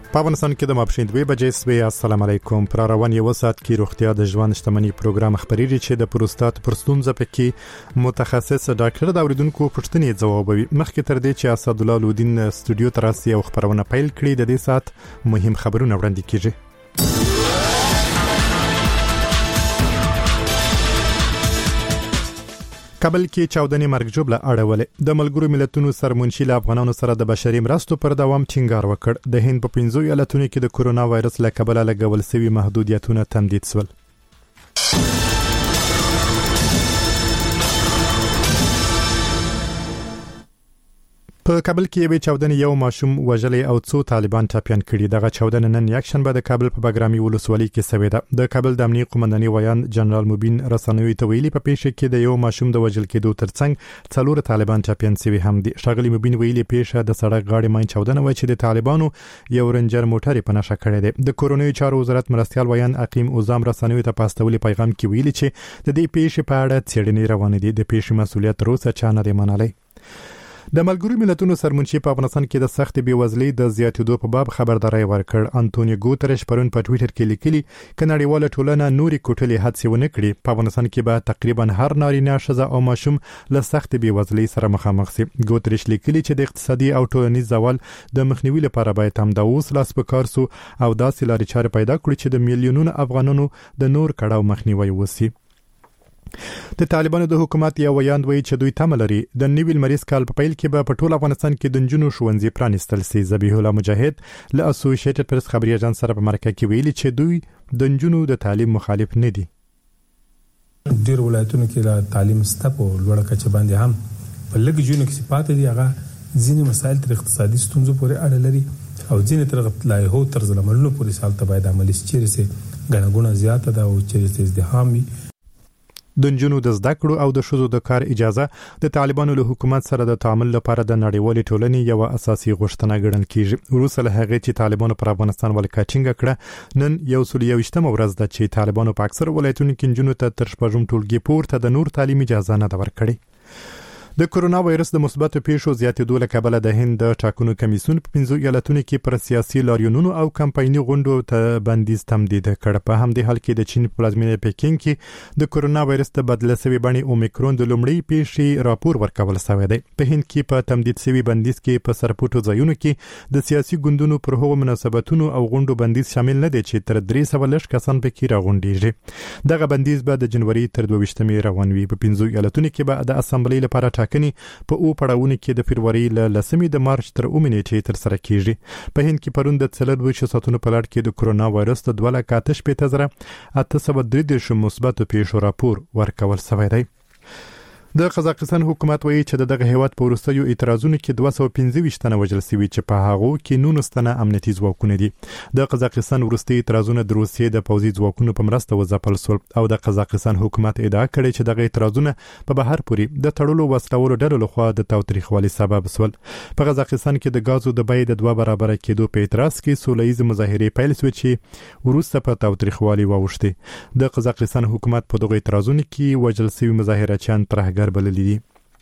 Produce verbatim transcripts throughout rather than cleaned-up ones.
په افغانستان کې د ماپښین دوه بجې سوي. السلام علیکم. پر روان یو ساعت کې روغتیا د ژوند شتمنۍ پروګرام خبريږي چې د پروستات پرستونزه پکې متخصص ډاکټر د اوریدونکو پوښتنې ځوابوي. مخکې تر دې چې اسد الله لودین استودیو تراسي او خبرونه پیل کړي د دې ساعت مهم خبرونه وړاندې کیږي. کابل کې چاودنې مرګ جوړه اړولې. د ملګرو ملتونو سرمنشي له افغانانو سره د بشري مرستو پر دوام ټینګار وکړ. د هند په پنځو ایالتونو کې د کورونا وایرس له کبله لګول شوی محدودیتونه تمدید شول. په کابل کې یو چاودنې یو ماشوم وژلې او څو طالبان ټاپیان کړي. دغه چاودنه نن یک شنبه د کابل په بګرامي ولسوالۍ کې شوې ده. د کابل د امنیت قومنداني ویان جنرال مبین رسنوي ته ویلي په پیښه کې د یو ماشوم د وژل کېدو ترڅنګ څلور طالبان ټاپیان شوي هم دي. ښاغلي مبین ویلي پیښه د سړک غاړې ماین چاودنه و چې د طالبانو یو رنجر موټر په نشه کړی دی. د کورونی چارو وزارت مرستيال ویان اقیم اوزام رسنوي ته پاستولي پیغام کې ویلي چې د دې پیښې په اړه څېړنې روانې دي. د پیښې مسؤلیت تر اوسه چا نه دی منلی. د ملګرو ملتونو سرمنشي په افغانستان کې د سخت بیوزلۍ د زیاتېدو په باب خبرداري ورکړ. انټونیو ګوتریش پرون په ټوئیټر کې لیکلي ک نړیواله ټولنه نوري کوټلې هڅې ونه کړي په افغانستان کې به تقریبا هر نارینه ښځه او ماشوم له سخت بیوزلۍ سره مخامخ شي. ګوتریش لیکلي چې د اقتصادي او ټولنیز زوال د مخنیوي لپاره باید هم د اوس لاس په کار سو او داسې لارې چارې پیدا کړي چې د میلیونونو افغانانو د نور کړهو مخنیوي وشي. د طالبانو د حکومت یو ویاند وایي چې دوی تمه لري د نوي لمریز کال په پیل کې به په ټول افغانستان کې د نجونو ښوونځي پرانیستل شي. ذبیح الله مجاهد له اسوسییټډ پریس خبري اژانس سره په مرکه کې ویلي چې دوی د نجونو د تعلیم مخالف نه دي. ډیر ولایتونو کې د تعلیم ستپ او لوړه کچه باندې هم په لږ جنونو کې صفات دي. هغه ځینې مسایل تر اقتصادي ستونزو پورې اړه لري او ځینې تر لایحو طرز عملونو پورې سالته باید عملي شي چې غنغونه زیاته ده او چې ازدحام وي. د نجونو د زده کړو او د ښځو د کار اجازه د طالبانو له حکومت سره د تعامل لپاره د نړیوالې ټولنې یو اساسي غوښتنه ګڼل کیږي. وروسته له هغې چې طالبانو پر افغانستان ولکه ټینګه کړه، نن یو سل یویشتمه ورځ ده چې طالبانو په اکثر ولایتونو کې نجونو ته تر شپږم ټولګي پورته د نور تعلیم اجازه نه ده ورکړې. د کورونا وایرس د مثبتو پیښو زیاتېدو له کبله د هند د ټاکنو کمیسیون په پنځو ایالتونو کې پر سیاسي لاریونونو او کمپایني غونډو ته بندیز تمدید کړ. په همدې حال کې د چین په پلازمینه پکین کې د کورونا وایرس د بدله شوی بڼې اومیکرون د لومړۍ پیښې راپور ورکول شوی دی. په هند کې په تمدید شوی بندیز کې په سرپټو ځایونو کې د سیاسي ګوندونو پر هغو مناسبتونو او غونډو بندیز شامل نه دی چې تر درې سوه لږ کسان پکې راغونډيږي. دغه بندیز به د جنوري تر دوه ویشتمې روان وي. په پنځو ایالتونو کې به د اسامبلې لپاره کني په او پړاوونه کې د فروری له لسمې د مارچ تر اومه نیټې تر سره کیږي. په هند کې پرون د څلور ویشت ساتونو په لړ کې د کورونا وایرس د دوه لکه اته شپېته زره اته سوه درې دېرش مثبت پیښو راپور ورکول شوی دی. د قزاقستان حکومت وایي چې دغه هیواد په وروستیو اعتراضونو کې دوه سوه پنځه ویشت تنه وژل شوي چې په هغو کې نولس تنه امنیتي ځواکونه دي. د قزاقستان وروستي اعتراضونه د روسیې د پوځي ځواکونو په مرسته وځپل شول او د قزاقستان حکومت ادعا کړې چې دغه اعتراضونه په بهر پورې د تړلو وسلوالو ډلو لخوا د تاوتریخوالي سبب شول. په قزاقستان کې د غازو د بیې د دوه برابر کېدو په اعتراض کې سولهییز مظاهرې پیل شوې چې وروسته په تاوتریخوالي واوښتې. د قزاقستان حکومت په دغه اعتراضونو کې وژل شوي مظاهرچیان ترهګر بللي دي.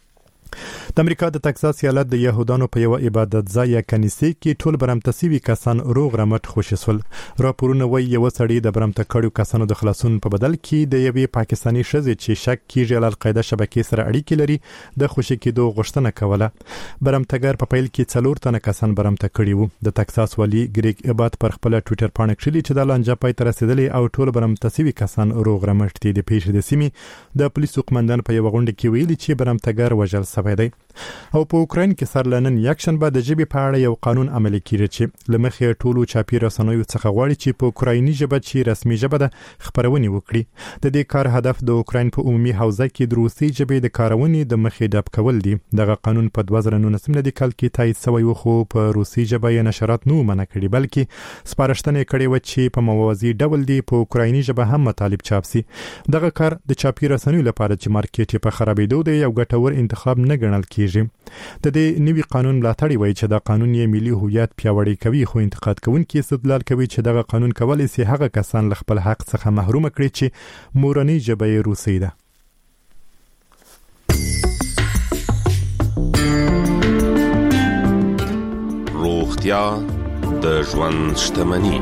د امریکا د تکساس ایالت د يهودانو په یو عبادت ځای یا کنيسې کې ټول برمته سوي کسان روغ رمټ خوشي شول. راپورونه وایي یو سړی د برمته کړو کسانو د خلاصون په بدل کې د یوې پاکستاني ښځې چې شک کیږي له القاعده شبکې سره اړیکې لري د خوشي کېدو غوښتنه کوله. برمتګر په پیل کې څلور تنه کسان برمته کړي وو. د تکساس والی ګریګ ابات پر خپل ټوئیټر باندې کړي چې د لانجه پای تر رسیدلې او ټول برمته سوي کسان روغ رمټ دي. د پیښې د سیمې د پولیسو قومندان په یو غونډه کې ویلي چې برمتګر وژل شوی دی. او په اوکراین کې سرلنن یک شنبه د ژبې په اړه یو قانون عملي کیږي چې لمخې ټولو چاپی رسنیو څخه غواړي چې په اوکرایني ژبه چې رسمي ژبه ده خبرونه وکړي. د دې کار هدف د اوکراین په عمومي حوزه کې د روسي ژبې د کارونې د مخې ډب کول دي. دغه قانون په دوه زره نولسم کال کې تایید شوی و خو په روسي ژبه یې نشرات نه منع کړي بلکې سپارښتنه کړې و چې په موازي ډول دی په اوکرایني ژبه هم مطالب چاپ شي. دغه کار د چاپی رسنیو لپاره چې مارکیټ په خرابېدو دی یو ګټور انتخاب نه ګڼل کیږي. د دې نوي قانون ملاتړي وایي چې دا قانون یې ملي هویت پیاوړی کوي خو انتقاد کوونکي استدلال کوي چې دغه قانون کولای شي هغه کسان له خپل حق څخه محروم کړي چې مورنۍ ژبه یې روسي ده. روغتیا د ژوند شتمني.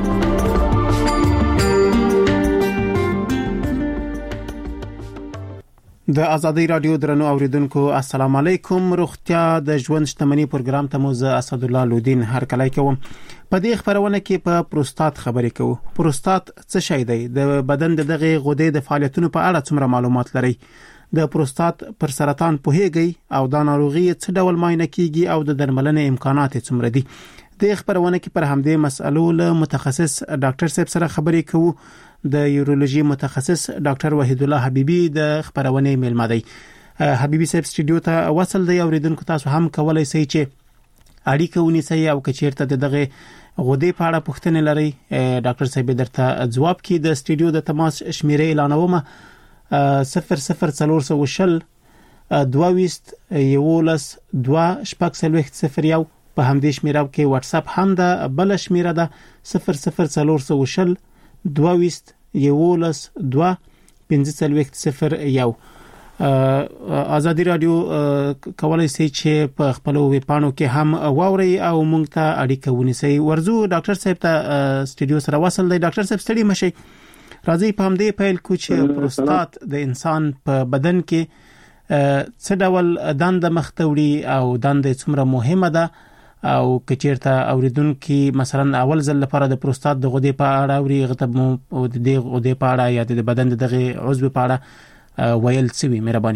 د ازادي رادیو درنو اوریدونکو السلام علیکم. روغتیا د ژوند شتمني پروګرام ته مو زه اسد الله لودین هر کله کوم. په دې خبرونه کې په پروستات خبرې کوو. پروستات څه شی دی؟ د بدن دغه غدې د فعالیتونو په اړه څومره معلومات لري؟ د پروستات پر سرطان پوهیږي او د ناروغي څه ډول معاینه کیږي او د درملنې امکانات څومره دي؟ د خبرونه کې پر همدې مسئلو له متخصص ډاکټر صاحب سره خبرې کوو. د یورولوژي متخصص ډاکټر وحید الله حبیبی د خبرونه میلمه دی. حبیبی صاحب سټوډیو ته وصل دی. اوریدونکو تاسو هم کولای شئ چې اړیکه ونیسئ او کچیرته دغه غدې په اړه پوښتنه لرئ ډاکټر صاحب درته جواب کړي. د سټوډیو د تماس شمیره اعلانومه صفر صفر څلور سوه وشل دویست یولس دوه شپږ څلوېښت صفر یو. په همدې شمیره کې واتس اپ هم ده. بل شمیره ده صفر صفر څلور سوه وشل دویست یولس دوه پنځه څلوېښت صفر یو. ازادي رادیو کولای شي چې په خپل ویبپاڼو کې هم واوري او مونږ ته اړیکه ونیسئ. ورزو ډاکټر صاحب ته سټوډیو سره وصل دی. ډاکټر صاحب ستړي مشي. راځي په همدې پیل کو چې پروستات د انسان په بدن کې څه ډول دنده مختوري او دنده څومره مهمه ده او کچیرته اوریدونکو مثلا اول ځل لپاره د پروستات د غدې په اړه اوري غتبمو او د غدې په اړه یا د بدن دغه عضو په اړه ویل څه وي؟ مهرباني.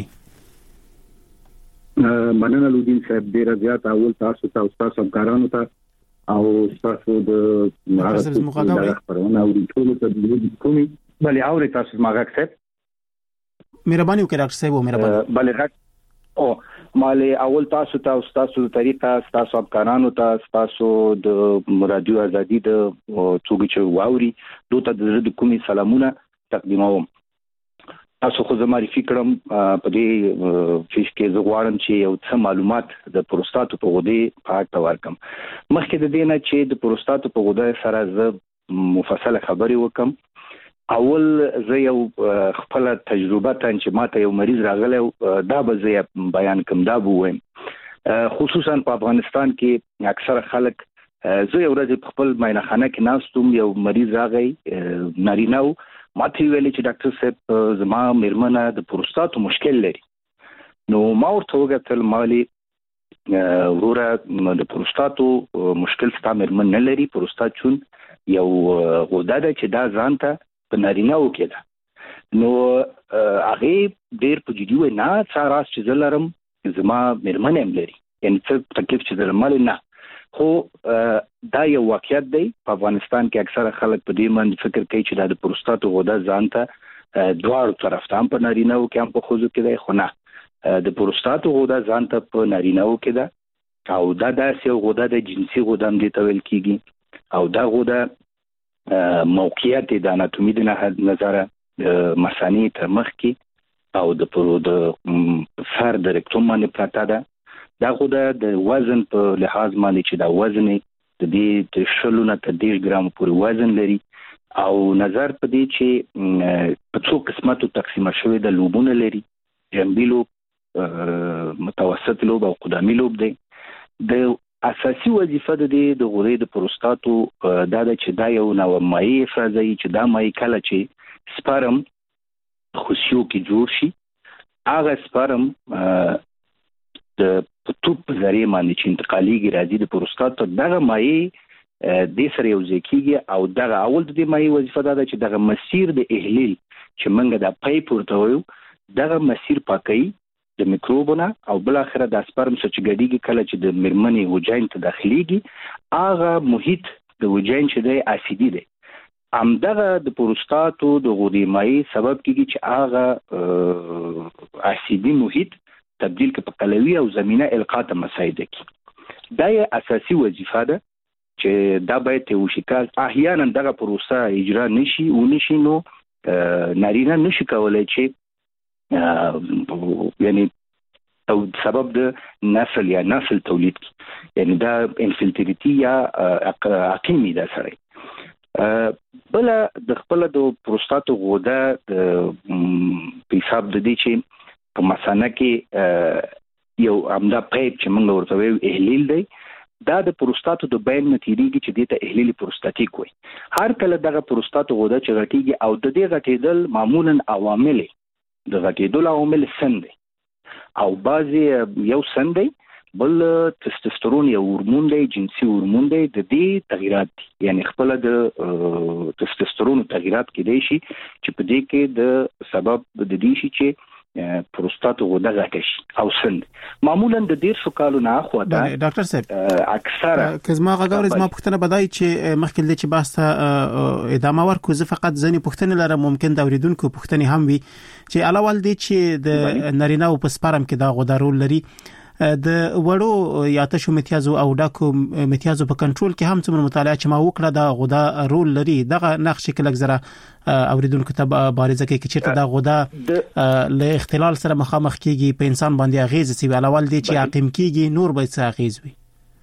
مننه لودین صاحب. ډیر زیات اول تاسو ته او تاسو همکارانو ته او تاسو د هغه خبرونه او ټول ته د کومي بلې اوري تاسو ماګه صاحب مهرباني وکړئ ډاکټر صاحب. مهرباني بلې او مالي اول تاسو ته او تاسو د طریقه تاسو همکارانو ته تاسو د رادیو ازادي د څوګي چې واوري دوته د کومي سلامونه تقدیموم. تاسو خو زما معرفي کړم په دې فیش کې زه غواړم چې یو څه معلومات د پروستاتو په غدې په اړه ورکم. مخکې د دې نه چې د پروستاتو په غدې سره زه مفصله خبرې وکم. اول زه یو خپل تجربه ته چې ماته یو مریض راغلی دا به زه بیان کوم. دا به وایم خصوصا په افغانستان کې اکثره خلک زه یو ورځ په خپل معاینخانه کې ناستم. یو مریض راغی نارینه و. ماته ویل چې ډاکټر صاحب زما میرمنه د پروستاتو مشکل لري. نو ما ورته وګتل مالي وروره د پروستاتو مشکل ستا میرمن نه لري. پروستات چون یو غده ده چې دا ځان ته په نارینه وکړه. نو هغه ډیر په جدي و نه څه راس چې زلرم زما میرمن هم لري یعنی څه تکلیف چې درمل نه. خو دا یو واقعیت دی. په افغانستان کې اکثره خلک په دې باندې فکر کوي چې د پروستاتو غده ځان ته دوه طرف ته هم په نارینه او کې هم په خوځو کې دی. خو نه د پروستاتو غده ځان ته په نارینه او کې ده او دا داسې یو غده د جنسي غده هم دي ته ویل کیږي. او دا غده موقعیت د اناتومي د نظره مثانې تر مخ کې او د پرو د سر د رکتوم باندې پراته ده. دا غده د وزن په لحاظ باندې چې دا وزن د دې د شلو نه تر دېرش ګرام پورې وزن لري او نظر په دې چې په څو قسمتو تقسیم شوی د لوبونه لري. جنبي لوب، متوسط لوب او قدامي لوب دی. د اساسي وظیفه د دې د غدې د پروستاتو دا د چې دا یو نوع مایع افرازوي چې دا مایع کله چې سپرم خوشیو کې جوړ شي هغه سپرم د توپ په ذریعه باندې چې انتقالېږي راځي د پروستاتو دغه مایع د سره یو ځای کېږي او دغه اول د دې مایع وظیفه دا ده چې دغه مسیر د احلیل چې موږ د پایپ ورته وایو دغه مسیر پاکوي د میکروبونه او بل اخره د سپرم چې ګډیږي کله چې د میرمنې وجاین ته داخليږي هغه محیط د وجاین چې د اسیدي دی. همدغه د پروستاتو د غدې مایع سبب کیږي چې هغه اسیدي محیط تبدیل کې په قلوي او زمينه القاء ته مساعده کوي. دا یې اساسي وظیفه ده چې دا باید وشي. کله احیانا دغه پروسه اجرا نشي او نشي نو نارینه نشي کولای چې یعنی او سبب د نسل یا نسل تولید کی یعنی دا انفلتریتی یا عقیمی دا سره بل د خپل د پروستاتو غده په حساب د دې چې په مثانه کې یو امدا پایپ چې موږ ورته ویو احلیل دی دا د پروستاتو د بین نتیریږي چې د ته احلیل پروستاتیک وي. هر کله دغه پروستاتو غوده چې غټیږي او د دې غټیدل معمولا عوامل د غټیدل عوامل سن دي او بعضی یو سن دی، بل تستوسترون یو هورمون دی، جنسي هورمون دی، د دې تغیرات دي. یعنی خپل د تستوسترون تغیرات کې دي شي چې په دې کې د سبب د دې شي چې پروستاتو غوده غټ شي او سن. معمولا د ډیر شو کالو نه خو دا ډاکټر صاحب اکثره کزما غاورز ما پوښتنه بدای چې مخکې د چې باسته ادامه ورکو، زه فقط ځنی پوښتنه لرم، ممکن دا اوریدونکو پوښتنه هم وي چې علاوه دې چې د نارینه او په سپرم کې دا غوده رول لري، د وړو یا تاسو امتیازو او ډاکو امتیازو په کنټرول کې هم څومره مطالعه چې ما وکړه دا غوده رول لري. دغه نقش کې لږ زره اوریدونکو ته بارزه کې چې دا غوده له اختلال سره مخامخ کیږي، په انسان باندې اغیز سی علاوه دې چې عقیم کیږي نور به څه اغیز وي.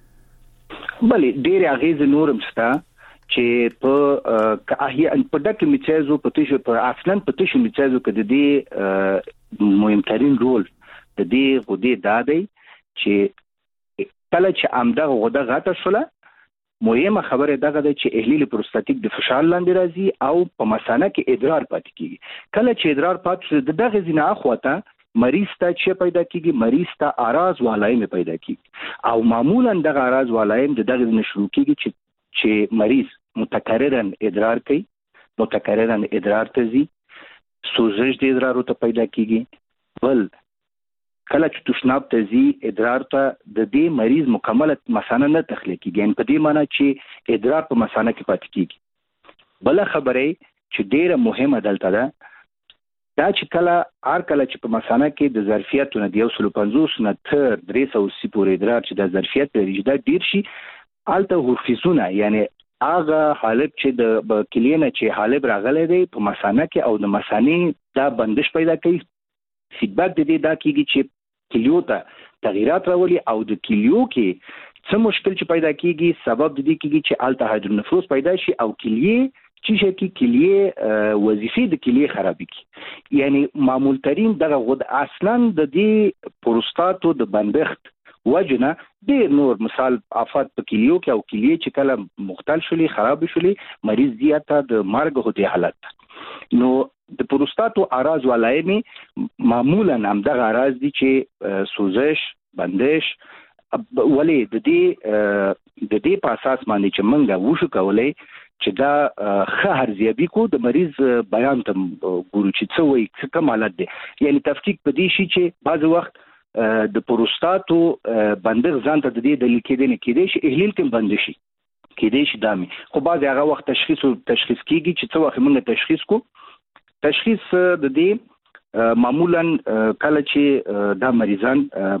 بلې ډېر اغیز نورم شته چې په کاهي په دغه امتیازو په تاسو په اصلا په تاسو امتیازو کې د دې مهمترین رول د دې غوډې دادی چې کله چې امده غوډه غټه شوله، مهمه خبره دغه ده چې احلیل پروستاتیک د فشار لاندې راځي او په مثانه کې ادرار پاتې کیږي. کله چې ادرار پاتې شي د دغه زینه اخواته مریض ته چې پیدا کیږي، مریض ته اراز والایم پیدا کیږي او معمولا دغه اراز والایم د دغه زینه شروع کیږي چې چې مریض متکررن ادرار کوي، متکررن ادرار ته ځي، سوزش د ادرارو ته پیدا کیږي. بل کله چې تشناب ته ځي ادرار ته د دې مریض مکمل مثانه نه تخلیق کیږي، په دې معنی چې ادرار په مثانه کې پاتې کیږي. بل خبره چې ډیره مهمه دلته ده دا چې کله هر کله چې په مثانه کې د ظرفیتونه د یو سل پنځوس نه تر درې سوه پورې ادرار چې د ظرفیت لري دا ډیر شي، الته هورفیزونه یعنی هغه حالب چې د کلینه چې حالب راغلی دی په مثانه کې او د مثانې دا بندش پیدا کوي. فیدبیک د دې دا کیږي چې کلیو ته تغیرات راولي او د کلیو کې څه مشکل چې پیدا کیږي سبب د دې کیږي چې الته هایدرونفروز پیدا شي او کلیه چې شي کې کلیه وظیفې د کلیه خرابې کی. یعنی معمول ترین دغه غد اصلا د دې پروستاتو د بندښت وجنه ډیر نور مثال افات په کلیو کې او کلیه چې کله مختل شولي خراب شولي مریض دیاته د مرګ هدي حالت. نو د پروستاتو اراز ولایمي معمولا هم دغه اراز دي چې سوزش، بندش، ولې د دې د دې په اساس باندې چې موږ وښو کولای چې دا ښه ارزیابي کو د مریض بیان ته ګورو چې څه وایي څه کوم حالت دی. یعنی تفکیک په دې شي چې بعض وخت د پروستاتو بندغ ځان ته د دې د لیکیدل نه کېدای شي احلیل کې بند شي کېدای شي دامي، خو بعض هغه وخت تشخیص تشخیص کیږي چې څه وخت موږ تشخیص کو. تشخیص د دې معمولا کله چې دا مریضان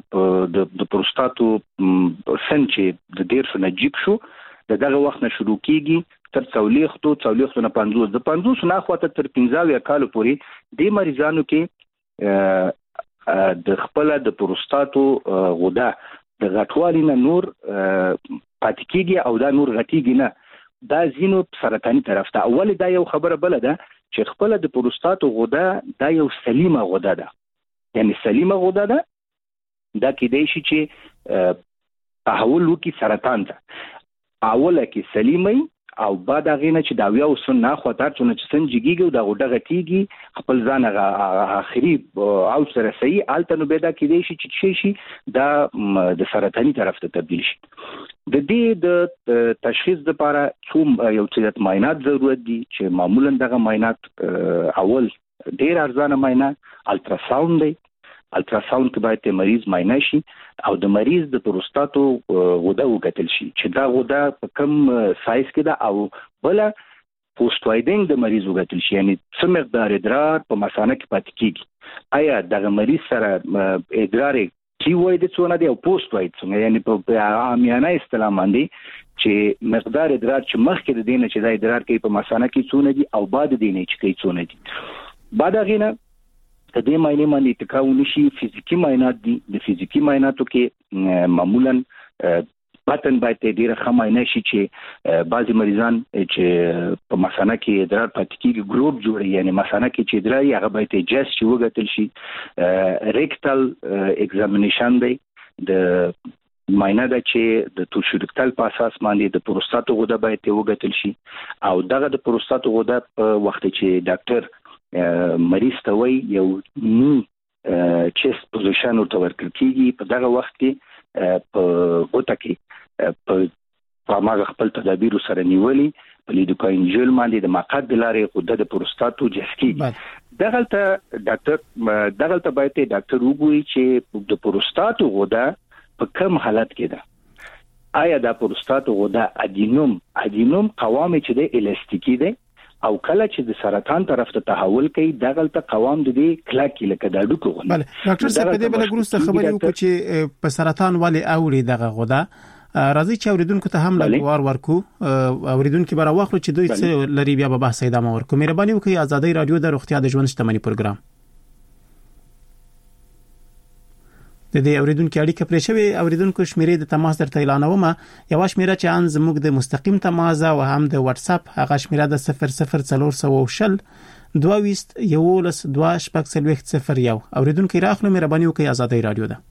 د پروستاتو سن چې د ډیر سونه جیب شو دغه وخت نه شروع کیږي تر څولېختو څولېختو نه پنځوس د پنځوس نه خواته تر پنځه کال پورې د مریضانو کې د خپل د پروستاتو غوده د غټوالي نه نور پاتې کیږي او دا نور غټیږي نه، دا زینو سرطاني طرف ته. اول دا یو خبره بل ده چې خپل د پروستاتو غوده دا یو سلیمه غوده ده، یعنی سلیمه غوده ده دا کېدای شي چې تحول وکړي سرطان ته. اوله کې سلیمه او بعد هغه نه چې دا ویو سن نه خاطر چې چې سنجګيږي او دا غوډه غټيږي خپل ځان اخري او سره صحیح الته نو پیدا کېدای شي چې شي دا د سرطاني طرف ته تبدیل شي. د دې د تشخیص لپاره څوم یو څه معاینات ضرورت دي چې معمولا دغه معاینات اول ډیر ارزانه معاینه الټراساوند دی. الټراساوند کې باید د مریض معاینه شي او د مریض د پروستاتو غوډه وکتل شي چې دا غوډه په کم سایز کې ده او بل پوسټ وایډینګ د مریض وکتل شي، یعنی څه مقدار ادرار په مثانه کې پاتې کیږي، آیا دغه مریض سره ادرار کی وای د څونه دی او پوسټ وایډ څنګه، یعنی په عامیانه اصطلاح باندې چې مقدار ادرار چې مخکې د دینه چې دا ادرار کوي په مثانه کې څونه دي او بعد دینه چې کوي څونه دي. بعد غینه د دې معنی باندې اتکاو نشي فزیکی معاینات دي. د فزیکی معایناتو کې معمولا باتن باید ډیر خماینه شي چې بعضی مریضان چې په مثانه کې ادرار پاتې کیږي ګروپ جوړي، یعنی مثانه کې چې ادرار هغه باید جس چې وګتل شي. ریکټل ایگزامینیشن دی د ماینه ده چې د توشورکتل په اساس باندې د پروستات غده باید وګتل شي او دغه د پروستات غده په وخت چې ډاکټر مریض ته وایي یو نی چیست پوزیشن ورته ورکړل کیږي په دغه وخت کې په غوټه کې په هغه خپل تدابیر سره نیولي په لیدوکاین جل باندې د مقعد د لارې غده د پروستاتو جسکی دغه ته ډاکټر دغه ته باید ډاکټر وګوري چې د پروستاتو غده په کوم حالت کې ده آیا د پروستات غده ادینوم ادینوم قوام چې د الاستیکی ده او کله چې د سرطان طرف ته تحول کوي دغه ته قوام د دې کلاکی لکه د ډوکو غده بله ډاکټر صاحب په دې بل ګروسته خبرې وکړو چې په سرطان والی اوري دغه غده راځي چې اوریدونکو ته هم لګوار ورکو اوریدونکو به راوخلو چې دوی څه لري بیا به بحث ادامه ورکو مهرباني وکړئ آزادۍ رادیو د روغتیا د ژوند شتمنۍ پروګرام د دې اوریدونکو اړیکه پرې شوی اوریدونکو شمیرې د تماس درته اعلانوم یو شمیره چې ان زموږ د مستقیم تماس او هم د واتس اپ هغه شمیره د صفر صفر څلور شل دوه ویست یولس دوه شپږ څلوېښت صفر یو اوریدونکو راخلو مهرباني وکړئ آزادۍ رادیو ده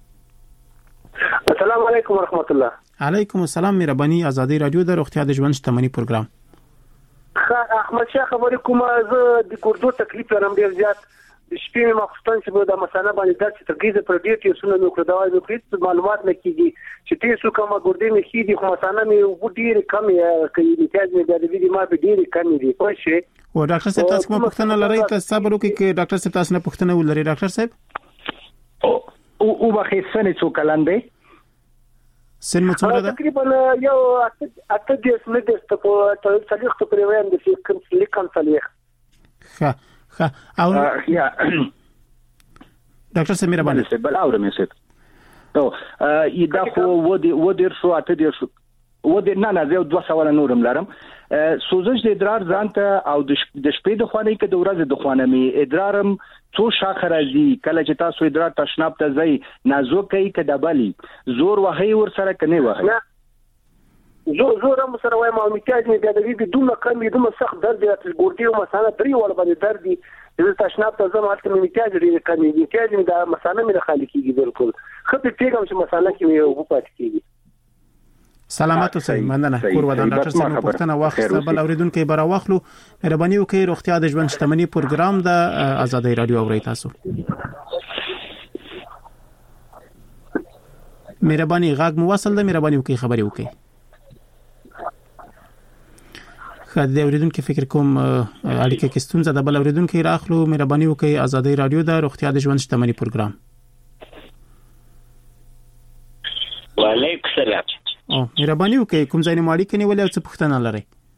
السلام علیکم ورحمت الله علیکم السلام مهرباني آزادۍ رادیو د روغتیا د ژوند شتمنۍ پروګرام احمد شاه خبرې کوم زه د ګردو تکلیف لرم ډیر زیات د شپې مخصوصا چې د مسانه باندې درد چې ترګیزه پر ډیر تیسونه نو کړه دا یو هیڅ معلومات نه کیږي چې تاسو کومه ګردې نه کیږي خو مسانه مې وو ډیر کم یې کوي د تاج مې د دې ما به ډیر کم دي خو شي او ډاکټر صاحب تاسو کومه پوښتنه لرئ تاسو صبر وکړئ چې ډاکټر صاحب تاسو نه پوښتنه ولرئ ډاکټر صاحب او او واخې سنې څو کلن دی سن مو څومره ده تقریبا یو اته دیس نه د په تاریخ ته پرې وایم د کوم لیکم تاریخ ښه ښه او یا ډاکټر سمیر باندې څه بل اورم یې څه نو ای دا خو و دې و دې شو اته دې شو و دې نه نه زه دوه سوال نورم لرم سوزش د ادرار ځانته او د شپې د خوانې کې د ورځې د خوانې می ادرارم څو شاخه راځي کله چې تاسو ادرار تشناب ته ځي نازوکي کډبالي زور وهي ور سره کني وهي زور زور هم سره وایم او میتاج می د دې دومره کم دومره سخت درد دی چې ګورډي او مساله درې ول باندې درد دی د تشناب ته زما الته میتاج لري کمی میتاج می د مساله می خالي کیږي بالکل خپل پیغام چې مساله کې یو وپات کیږي سلامات اوسئ مننه کور ودان ډاکټر صاحب پوښتنه واخیسته بل اوریدونکو به راوخلو مهرباني وکړئ روغتیا د ژوند شتمنۍ پروګرام د آزادۍ رادیو اورئ تاسو مهرباني غاګ مو وصل ده مهرباني وکړئ خبري وکړئ خدای اوریدونکو فکر کوم اړیکه کې ستونزه ده بل اوریدونکو راخلو مهرباني وکړئ آزادۍ رادیو د روغتیا د ژوند شتمنۍ پروګرام وعلیکم السلام او مهرباني وکړئ کوم ځای نه اړیکه نیولې او څه پوښتنه لرئ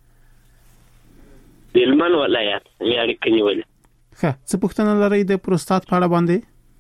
د هلمند ولایت مې اړیکه نیولې ښه څه پوښتنه لرئ د پروستات په اړه باندې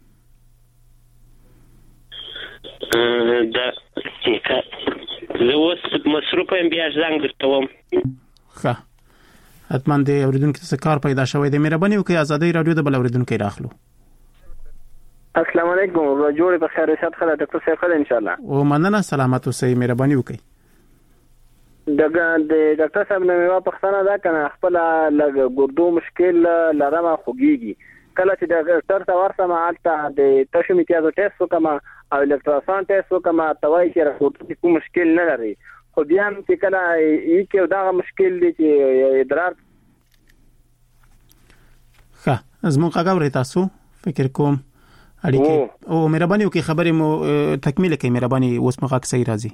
دا زه اوس مصروف یم بیا زنګ درتوم ښه حتما د اوریدونکو څخه کار پیدا شوی دی مهرباني وکړئ آزادۍ رادیو د بل اوریدونکو راخلو السلام علیکم جوړ په خیر شات خلا ډاکټر صاحب خلا ان شاء الله او مننه سلامات اوسئ مهرباني وکړئ دغه د ډاکټر صاحب نه یو پښتنه دا کنه خپل لګ ګردو مشکل لرمه خوږیږي کله چې د ډاکټر ته ورسمه حالت د تشو میتیازو ټیسټ وکما او الټراساوند ټیسټ وکما توای چې راځي کوم مشکل نه لري خو بیا هم چې کله یې کې دا مشکل دي چې ادرار ښه زموږ هغه تاسو فکر کوم اړیکه او مهرباني وکړئ خبرې مو تکمیل کړئ مهرباني اوس مخه صحیح راځي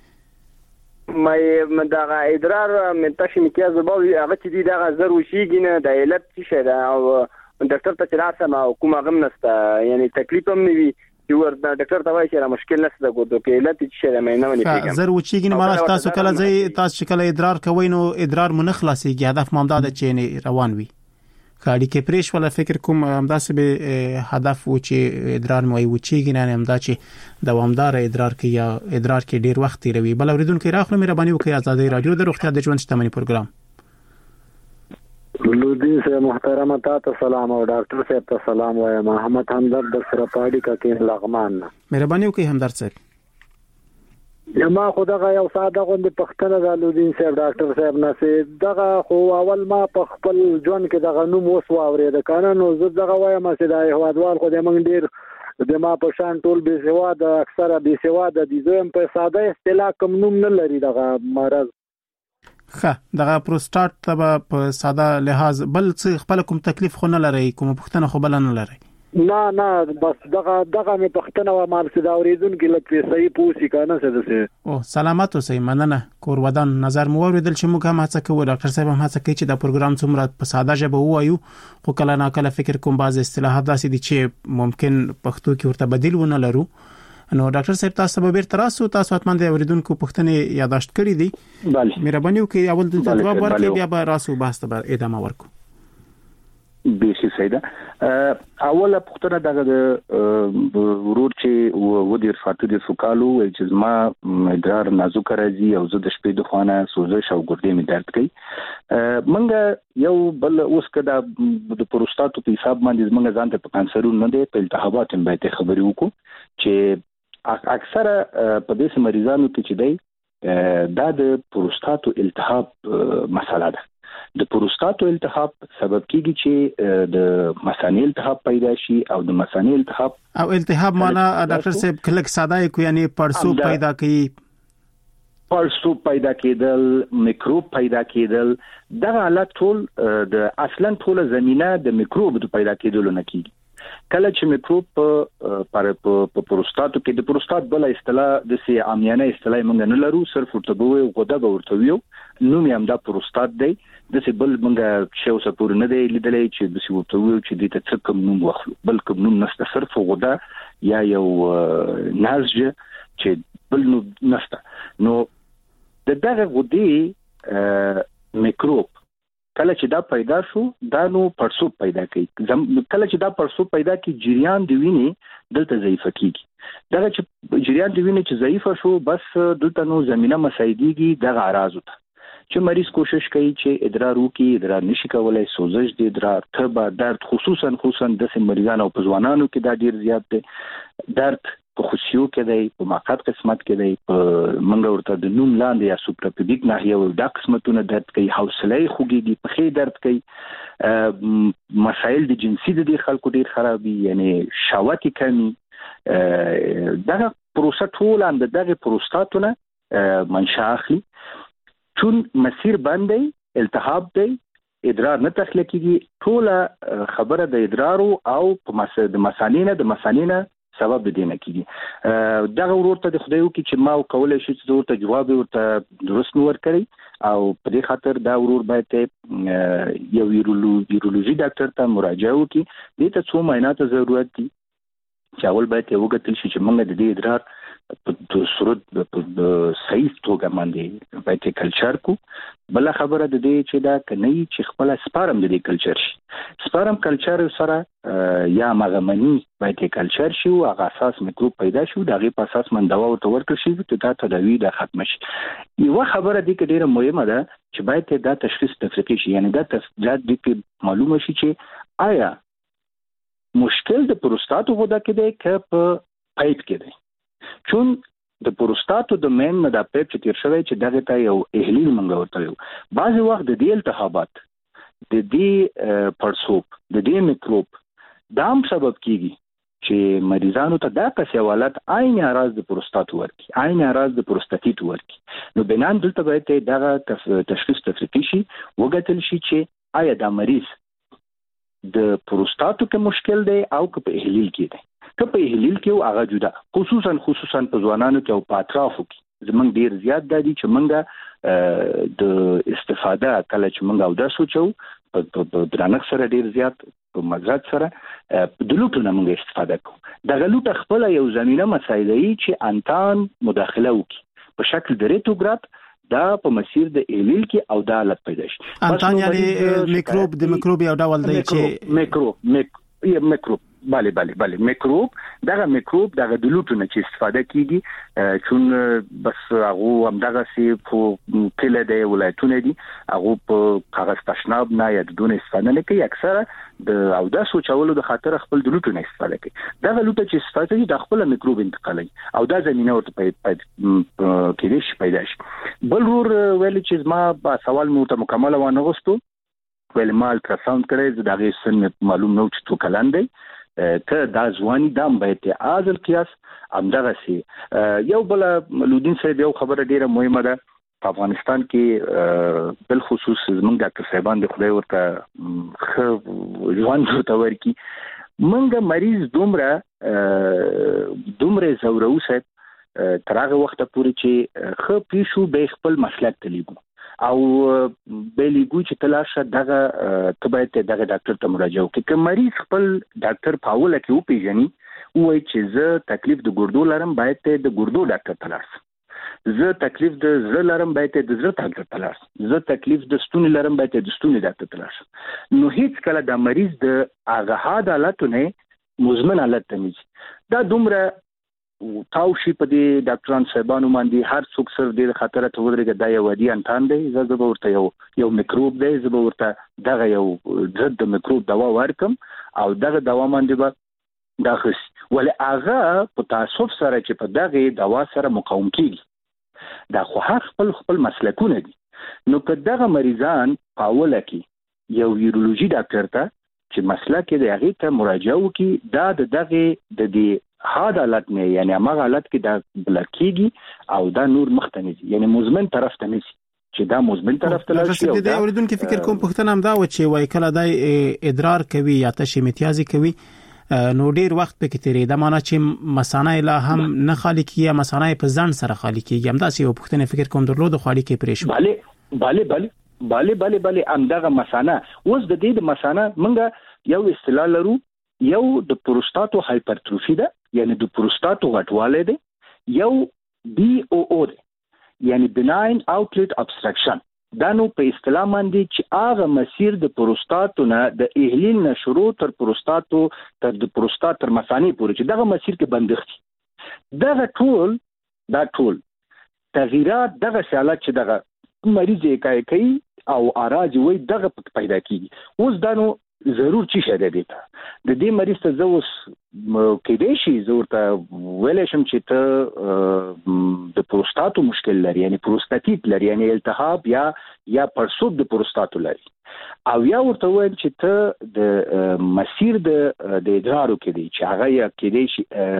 مې دا ادرار منتشي میتیاز به هغه چې دی دا زر وشيږي نه د علت څه ده او ډاکټر ته چرته او کومه غم نسته یعنی تکلیف هم نه وي چې ور ډاکټر ته وایي چې مشکل نشته ګورته کې علت څه ده مې نه ونی پیګم زر وچیږي نه مالش تاسو کله ځای تاسو کله ادرار کوي نو ادرار مون خلاصيږي هدف مام ده چې روان وي خاړي کې پریش ولا فکر کوم همداسې به هدف و چې ادرار مو وچیږي نه همدا چې دوامدار ادرار کې یا ادرار کې ډیر وخت تیروي بل اوریدونکو راخلو مهرباني وکړئ آزادۍ رادیو د روغتیا د ژوند شتمنۍ پروګرام لودین سے محترم تا ته سلام او ډاکټر صاحب ته سلام وایم محمد همدرد در سره پاړی کا کې لغمان مهرباني وکړئ همدرد صاحب یما خدای یو ساده غوند پښتنه د لودین صاحب ډاکټر صاحب نه سي دغه خو اول ما په خپل ژوند کې دغه نوم وسو اورید کنه نو زه دغه وایم چې د هوادوال خو د منګ ډیر د ما په شان ټول بې سواده اکثره بې سواده دي زم په ساده اصطلاح کوم نوم نه لري دغه مرض ښه دغه پروستات ته په ساده لحاظ بل څه خپل کوم تکلیف خو نه لري کوم پوښتنه خو بل نه لري نه نه بس دغه دغه مې پښتنه و مال سدا اوریدونکو لکه صحیح پوسی کنه څه ده او سلامات اوسئ مننه کور ودان نظر مو اوریدل چې موږ هم هڅه کوو ډاکټر صاحب هم هڅه کوي چې دا پروګرام څومره په ساده ژبه ووایو خو کله نه کله فکر کوم بعض اصطلاحات داسې دي چې ممکن پښتو کې ورته بدیل ونه لرو نو ډاکټر صاحب تاسو به بیرته تاسو تاسو اتمن دی اوریدونکو پښتنه یاداشت کړی دي بله مهرباني وکړئ اول د جواب ورکړئ بیا به راسو بحث ته ادامه ورکو بیشي سیده اوله پښتنه دغه د ورور چې و د فاتو د سوکالو چې ما ادرار نازک راځي او زه د شپې د خوانه سوزش او ګردې می درد کوي منګه یو بل اوس کدا د پروستاتو په حساب باندې منګه ځان ته کانسرون نه دی په التهابات هم به خبرې وکړو چې اکثره په دې مریضانو کې چې دی دا د پروستاتو التهاب مسله ده د پروستاتو التهاب سبب کیږي چې د مثانې التهاب پیدا شي او د مثانې التهاب او التهاب معنا ډاکټر صاحب کلک ساده کو یعنی پړسوب پیدا کوي پړسوب پیدا کېدل میکروب پیدا کېدل دا حالت ټول د اصلا ټول زمينه د میکروب د پیدا کېدل نه کیږي کله چې میکروب پر په پروستاتو کې د پروستات بل اصطلاح د سي عامیانه اصطلاح موږ نه لرو صرف ورته وو غوډه به ورته ویو نوم یې هم دا پروستات دی د سي بل موږ شیو سپور نه دی لیدلې چې د سي ورته ویو چې د څه کوم نوم واخلو بل کوم نوم نشته صرف غوډه یا یو نازجه چې بل نو نشته نو د دغه غوډې میکروب کله چې دا پیدا شو دا نو پړسوب پیدا کوي کله چې دا پړسوب پیدا کوي جریان دی ویني دلته ضعیف کیږي دا چې جریان دی ویني چې ضعیف شو بس دلته نو زمينه مسایديږي د اعراض ته چې مریض کوشش کوي چې ادرار وکړي ادرار نشي کولای سوزش دی ادرار تبه درد خصوصا خصوصا د مریضانو په ځوانانو کې دا ډیر زیات دی درد په خوشیو کې دی په ماقات قسمت کې دی په منګه ورته د نوم لاندې یا سوپراپیډیک ناحیه او دا قسمتونه درد کوي حوصله خوږيږي په خې درد کوي مسائل د جنسي د خلکو ډیر خرابي یعنی شهوت کمی دا پروسه ټول اند دغه پروستاتونه منشأ اخلي چون مسیر باندې التهاب دی ادرار نه تخلیقيږي ټول خبره د ادرارو او په مسد مسانینه د مسانینه سبب د دې نه کیږي دا ورته د خدای وکي چې ما کولای شي چې ورته جواب ورته درست نور کړی او په دې خاطر دا ورور باید یو یورولوژي ډاکټر ته مراجعه وکړي دې ته څو معاینات ضرورت دي چې اول باید یو وګتل شي چې موږ د دې ادرار په صورت په صحیح توګه باندې باید کلچر کو بل خبره د دې چې دا کني چې خپل سپارم د دې کلچر شي سپارم کلچر سره یا مغمنی باید کلچر شي او هغه اساس میکروب پیدا شي دا غي په اساس من دوا ورته ورکړ شي چې دا تداوی د ختم شي یو خبره دې کې ډیره مهمه ده چې باید دا تشخیص تفریقي شي یعنی دا تفصیلات دې معلومه شي چې آیا مشکل د پروستاتو غوډه کې دی که په پایپ کې دی چون د پروستاتو د مین نه د پایپ چې تیر شوی چې دغه ته یو احلیل منګه ورته یو بعضی وخت د دې التهابات د دې پړسوب د دې میکروب دام سبب کیږي چې مریضانو ته دا قصې حالت عین اعراض د پروستات ورکی عین اعراض د پروستاتیت ورکی نو بنان دلته باید دغه تشخیص تفریقي شي وګتل شي چې آیا دا مریض د پروستاتو کې مشکل دی او که په احلیل کې دی که په احلیل کې او هغه جدا خصوصا خصوصا په ځوانانو کې او په اطرافو کې زمونږ ډیر زیات دي چې مونږه د استفاده کله چې مونږ او دا سوچو په درنښت سره ډیر زیات په مزرعت سره د لوټو نه مونږ استفاده کوو د غلوټ خپل یو زمينه مسایلې چې انتان مداخله وکړي په شکل د ریټوګرات دا په مسیر د احلیل کې او د حالت پیدا شي انتان یعنی میکروب د میکروب یو ډول دی چې میکروب میکروب bale bale bale میکروب دغه میکروب دغه د لوټو نه چې استفاده کیږي چون بس هغه هم دغه سي په کله د ولایتونه دي هغه په کاغذ تشناب نه یا د دون استفاده نه کوي اکثره د او د سوچولو د خاطر خپل د لوټو نه استفاده کوي دغه لوټه چې استفاده کوي د خپل میکروب انتقالي او دا زمينه ورته کې شي پیدا شي بل ور ویل چې ما سوال مو ته مکمل وانه غوستو ویل مال ترا ساوند کړی دغه سن معلوم نو چې تو کلان دی ته دا ځواني دام باید عادل قیاس همدغه سي یو بل لودین صاحب یو خبره ډیره مهمه ده په افغانستان کې بل خصوص زمونږ ډاکټر صاحبان د خدای ورته خو ژوند ورته ورکی منګه مریض دومره دومره زورو صاحب ترغه وخت پورې چې خو پیښو به خپل مسلک تلیګو او بلیګو چې تلاشه دغه تبعت دغه ډاکټر ته مراجعه وکړي که مریض خپل ډاکټر پاوله کې وپیژني وایي چې زه تکلیف د ګردو لرم باید د ګردو ډاکټر ته لاړ زه تکلیف د زړه لرم باید د زړه ډاکټر ته لاړ زه تکلیف د ستوني لرم باید د ستوني ډاکټر ته لاړ نو هیڅ کله د مریض د هغه حالتونه مزمن حالت ته نه دا دومره تاوشي په دې ډاکټرانو صاحبانو باندې هر څوک سره د خطر ته ودرېږي دا یو ودی انتان دی زه به ورته یو یو میکروب دی زه به ورته دغه یو ضد د میکروب دوا ورکم او دغه دوا باندې به دا خص ولې هغه په تاسف سره چې په دغه دوا سره مقاوم کیږي دا خو هر خپل خپل مسلکونه دي نو که دغه مریضان پاوله کې یو یورولوژي ډاکټر ته چې مسلک دی هغه ته مراجعه وکړي دا د دغه د دې حاد حالت نه یعنی هغه حالت کې دا بلکیږي او دا نور مختنځي یعنی مزمن طرف ته نشي چې دا مزمن طرف ته لاړ شي او دا اوریدونکو فکر کوم پښتنه هم دا و چې وای کله د ادرار کوي یا تشه امتیازي کوي نو ډیر وخت پکې تیری دا معنی چې مسانه لا هم نه خالی کیه مسانه په ځان سره خالی کیږي هم دا سی پښتنه فکر کوم درلود خالی کې پرې شو bale bale bale bale bale bale امدغه مسانه اوس د دې د مسانه منګه یو اصطلاح لرو یو د پروستاتو هایپرټروفي ده یعنی د پروستاتو غټواله ده یو بي او او ده یعنی بناین اوټلټ ابستراکشن دا نو په اصطلاح باندې چې هغه مسیر د پروستاتو نه د اهلیل نه شروع تر پروستاتو تر د پروستات تر مثانې پورې چې دغه مسیر کې بندښت دغه ټول دا ټول تغیرات دغه حالت چې دغه مریض یې کوي او اراج وي دغه پیدا کیږي اوس دا نو ضرور چی شه ده دیتا د دې مریض ته زه اوس کېدې شي ضرورت ویلې شم چې ته د پروستاتو مشکل لري یعنی پروستاتیت لري یعنی التهاب یا یا پړسوب د پروستاتو لري او یا ورته وایي چې ته د مسیر د د ادرارو کې دی چې هغه یا کېدې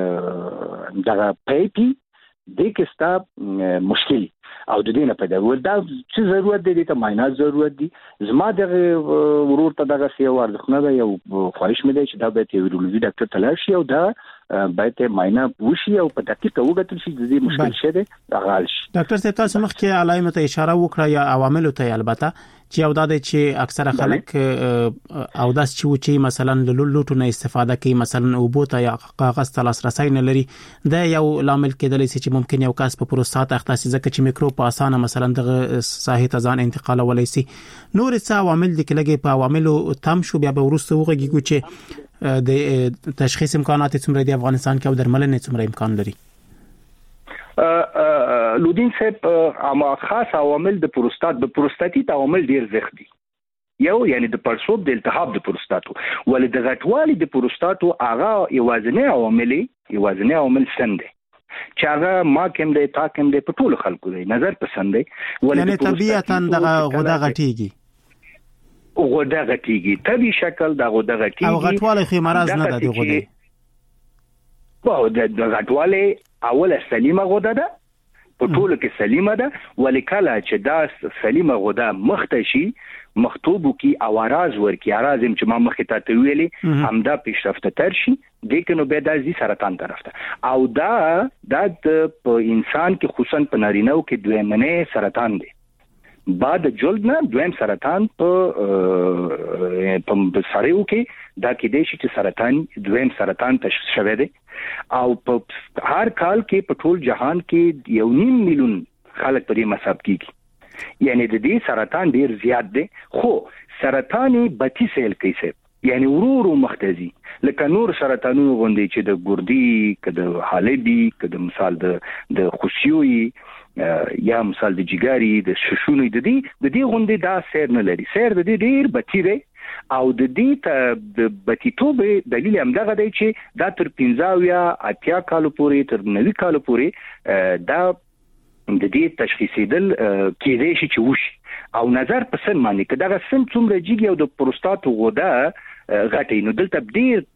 شي دغه پیپي د کستا مشکل او د دې نه پیدا ول دا چې ضرورت دی ته ماینات ضرورت دی زما د ورور ته دغه سی ورځخنه دا یو خواهش مې دی چې دا به یورولوژي ډاکټر ته لاړ شي او دا باید ماینه وشي او په دقیق وګورل شي د دې مشکل شته هغه شي ډاکټر صاحب تاسو مخکې علایمو ته اشاره وکړه یا عوامل ته البته چې یو دا چې اکثره خلک او داس چې و چې مثلا د لوټو نه استفاده کوي مثلا او بوته یا کاغذ ته لاسرسي نه لري دا یو لامل کېدلی شي چې ممکن یو کس په پروستات اختصاصي ځکه چې میکروب په اسانه مثلا دغه ساحه ته ځان انتقال ولای شي نور څه عوامل د کلهګي په عواملو تم شو بیا به ورسته وګورئ چې د تشخیص امکانات څومره د افغانستان کې او درملنې څومره امکان لري لودین صاحب اما خاص عوامل د پروستات د پروستاتیت عوامل ډیر زیات دي یو یعنی د پړسوب د التهاب د پروستاتو ولې د غټوالي د پروستاتو هغه یوازنی عوامل یوازنی عوامل سند چې هغه ما کوم دی تا کوم دی په ټولو خلکو دی نظر پسند دی ولې طبيعتا دغه غوډه غټيږي غوډه غټيږي طبي شکل د غوډه غټيږي او غټواله خو مرز نه ده د غوډه په د غټواله اوله سلیمه غوډه ده په ټولو کې سلیمه ده ولیکاله چې دا سلیمه غوډه مختشي مخطوبو کې اواراز ورکی اراز چې ما مخه ته ویلي همدا پیشرفته تر شي د کنو به د زی سرطان طرف ته او دا د په انسان کې خصوصا په نارینه او کې دویمنه سرطان دی بعد جلد نه دویم سرطان په په سړیو کې دا کې د شي سرطان دویم سرطان تشخیص شوه دی او په هر کال کې په ټول جهان کې یو نیم میلیون خلک په دې مصاب کیږي یعنی د دې سرطان ډیر زیات دی خو سرطاني بتی سیل کیسه یعنی ورورو مختزي لکه نور سرطانونو غوندي چې د ګردي کده حالبي کده مثال د د خوشيوي یا مثال د جګاري د ششونو د دې د دې غوندي دا سیر نه لري سیر د دې ډیر بتی دی او د دې ته د بتیتوبه دلیل هم دغه دی چې دا تر پنځه یا اتیا کال پورې تر نوي کال پورې دا د دې تشخیصیدل کېدای شي چې وشي او نظر په سن باندې کدا سن څومره جګي او د پروستاتو غوډه غټي نو دلته ډیر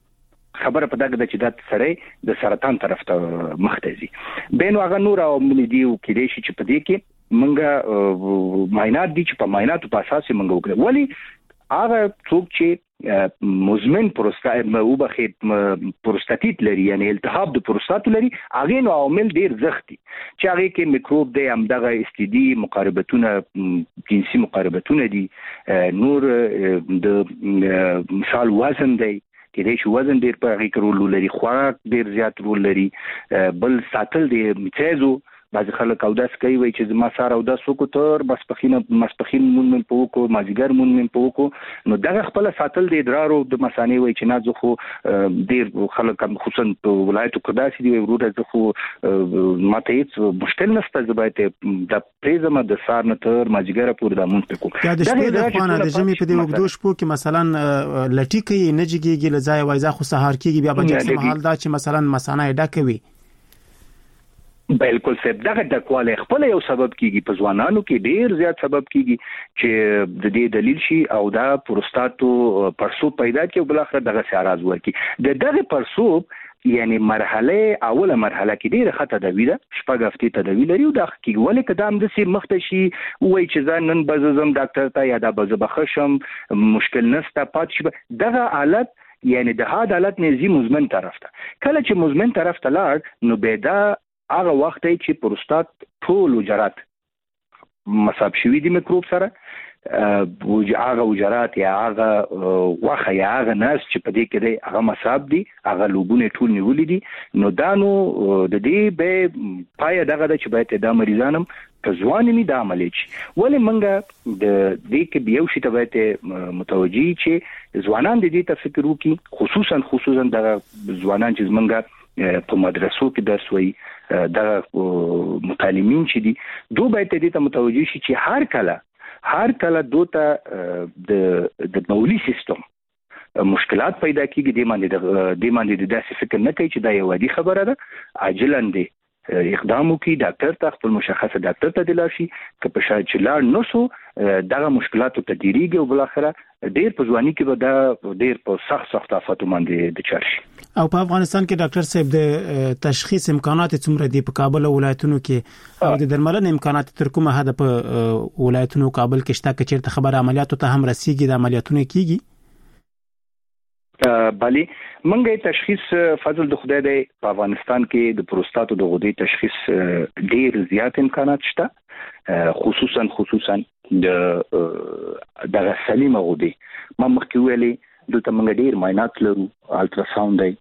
خبره په دغه د چې د سړی د سرطان طرف ته مخ ته ځي. بینو هغه نور او من دي کې دي چې په دې کې منګه معاینات دي چې په معایناتو په اساس منګه وکړي. ولی هغه څوک چې مزمن پروستات او بخید پروستاتیت لري یعنی التهاب د پروستات لري هغه نو عوامل ډیر زختی چې هغه کې میکروب دی هم دغه اس ټي ډي مقاربتونه جنسي مقاربتونه دي نور د مثال وزن دی کې د شو وزن ډیر په هغه کې رول لري خوراک ډیر زیات رول لري بل ساتل دی میتیزو بعض خلک او داس کوي وای چې ما سره او داس وکړو تر مسپخینه مسپخین مون من پوکو مازیګر مون من پوکو نو دغه خپل ساتل د ادرارو د مسانې وای چې نه ځخو ډیر خلک خصوصا په ولایتو کې داسې دی ورته ځخو ماته هیڅ مشکل نشته زبایته د پریزما د سار نه تر مازیګر پور د مون پکو دا د شپې د خوانه د جمی په دې وګدو شپو کې مثلا لټی کې نجګي لځای وای ځخو سهار کېږي بیا په جسم حال دا چې مثلا مسانه ډکوي. بالکل سب دغه د کواله خپل یو سبب کیږي په ځوانانو کې ډیر زیات سبب کیږي چې د دې دلیل شي او دا پروستاتو پرسو پیدا کوي بل اخر دغه سیاراز ورکی د دغه پرسو یعنی مرحله اوله مرحله کې ډیره خطه تداوی ده شپږ هفتې تداوی لري او د کېګول کدام د سي مختشي وای چې ځان نن بززم ډاکټر ته یا د بزبخشم مشکل نسته پات شي دغه حالت یعنی د هاد حالت نزي مزمن طرف ته کله چې مزمن طرف ته لاړ نو بيدا هغه وخت چې پروستات ټول وجرات مصاب شوی دي میکروب سره هغه وجرات یا هغه واخه یا هغه ناس چې په دې کې دی هغه مصاب دي هغه لوبونه ټول نیولې دي نو دانو د دې به پای دغه چې باید د مریضانم که ځوان نه د عملي شي ولې منګه د دې کې بيو شي ته باید متوجي چې ځوانان د دې تفکر وکړي خصوصا خصوصا د ځوانان چې منګه په مدرسو کې درس وایي د متعلمین چې دي دوی باید دې ته متوجي شي چې هر کله هر کله دوته د د مولي سیستم مشکلات پیدا کیږي د باندې د باندې د داسې فکر نه کوي چې دا یو عادي خبره ده عاجلاً دی اقدام وکړي ډاکټر ته خپل مشخصه ډاکټر ته دلار شي که په شاید چې لاړ نو سو دغه مشکلاتو ته دیریږي او بل اخره ډیر په ځواني کې به دا ډیر په سخت سخت افاتو باندې د چارشي. او په افغانستان کې ډاکټر صاحب د تشخیص امکانات څومره دي په کابل ولایتونو کې او د درملنې امکانات تر کومه حد په ولایتونو کابل کې شته چې چیرته خبر عملیاتو ته هم رسیدي د عملیاتونو کیږي؟ بلی منګه تشخیص فضل د خدای دی په افغانستان کې د پروستاتو د غدې تشخیص ډیر زیات امکانات شته خصوصا خصوصا د د سلیمه غدې ما مخکې ویلي دلته منګه ډیر معاینات لرو الټراساوند دی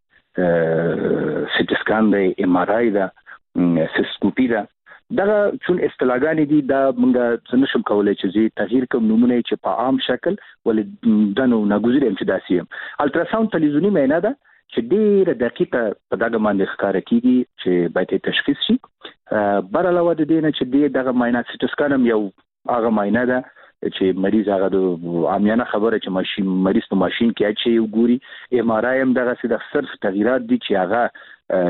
سټي سکان دی ام ار آی دا سیسکوپی دا دغه څون اصطلاحګانې دي دا موږ څنګه شم کولای چې تغییر کوم نمونه چې په عام شکل ولې دنو ناګزیر امتداسي الټراساوند تلویزیونی معاینه ده چې ډیره دقیقه په دغه باندې ښکار کیږي چې باید تشخیص شي بر علاوه د دې نه چې دغه معاینه سټي سکان هم یو هغه معاینه ده چې مریض هغه د عامیانه خبره چې ماشين مریض په ماشين کې اچي وګوري ام ار آی هم دغه څه د صرف تغیرات دي چې هغه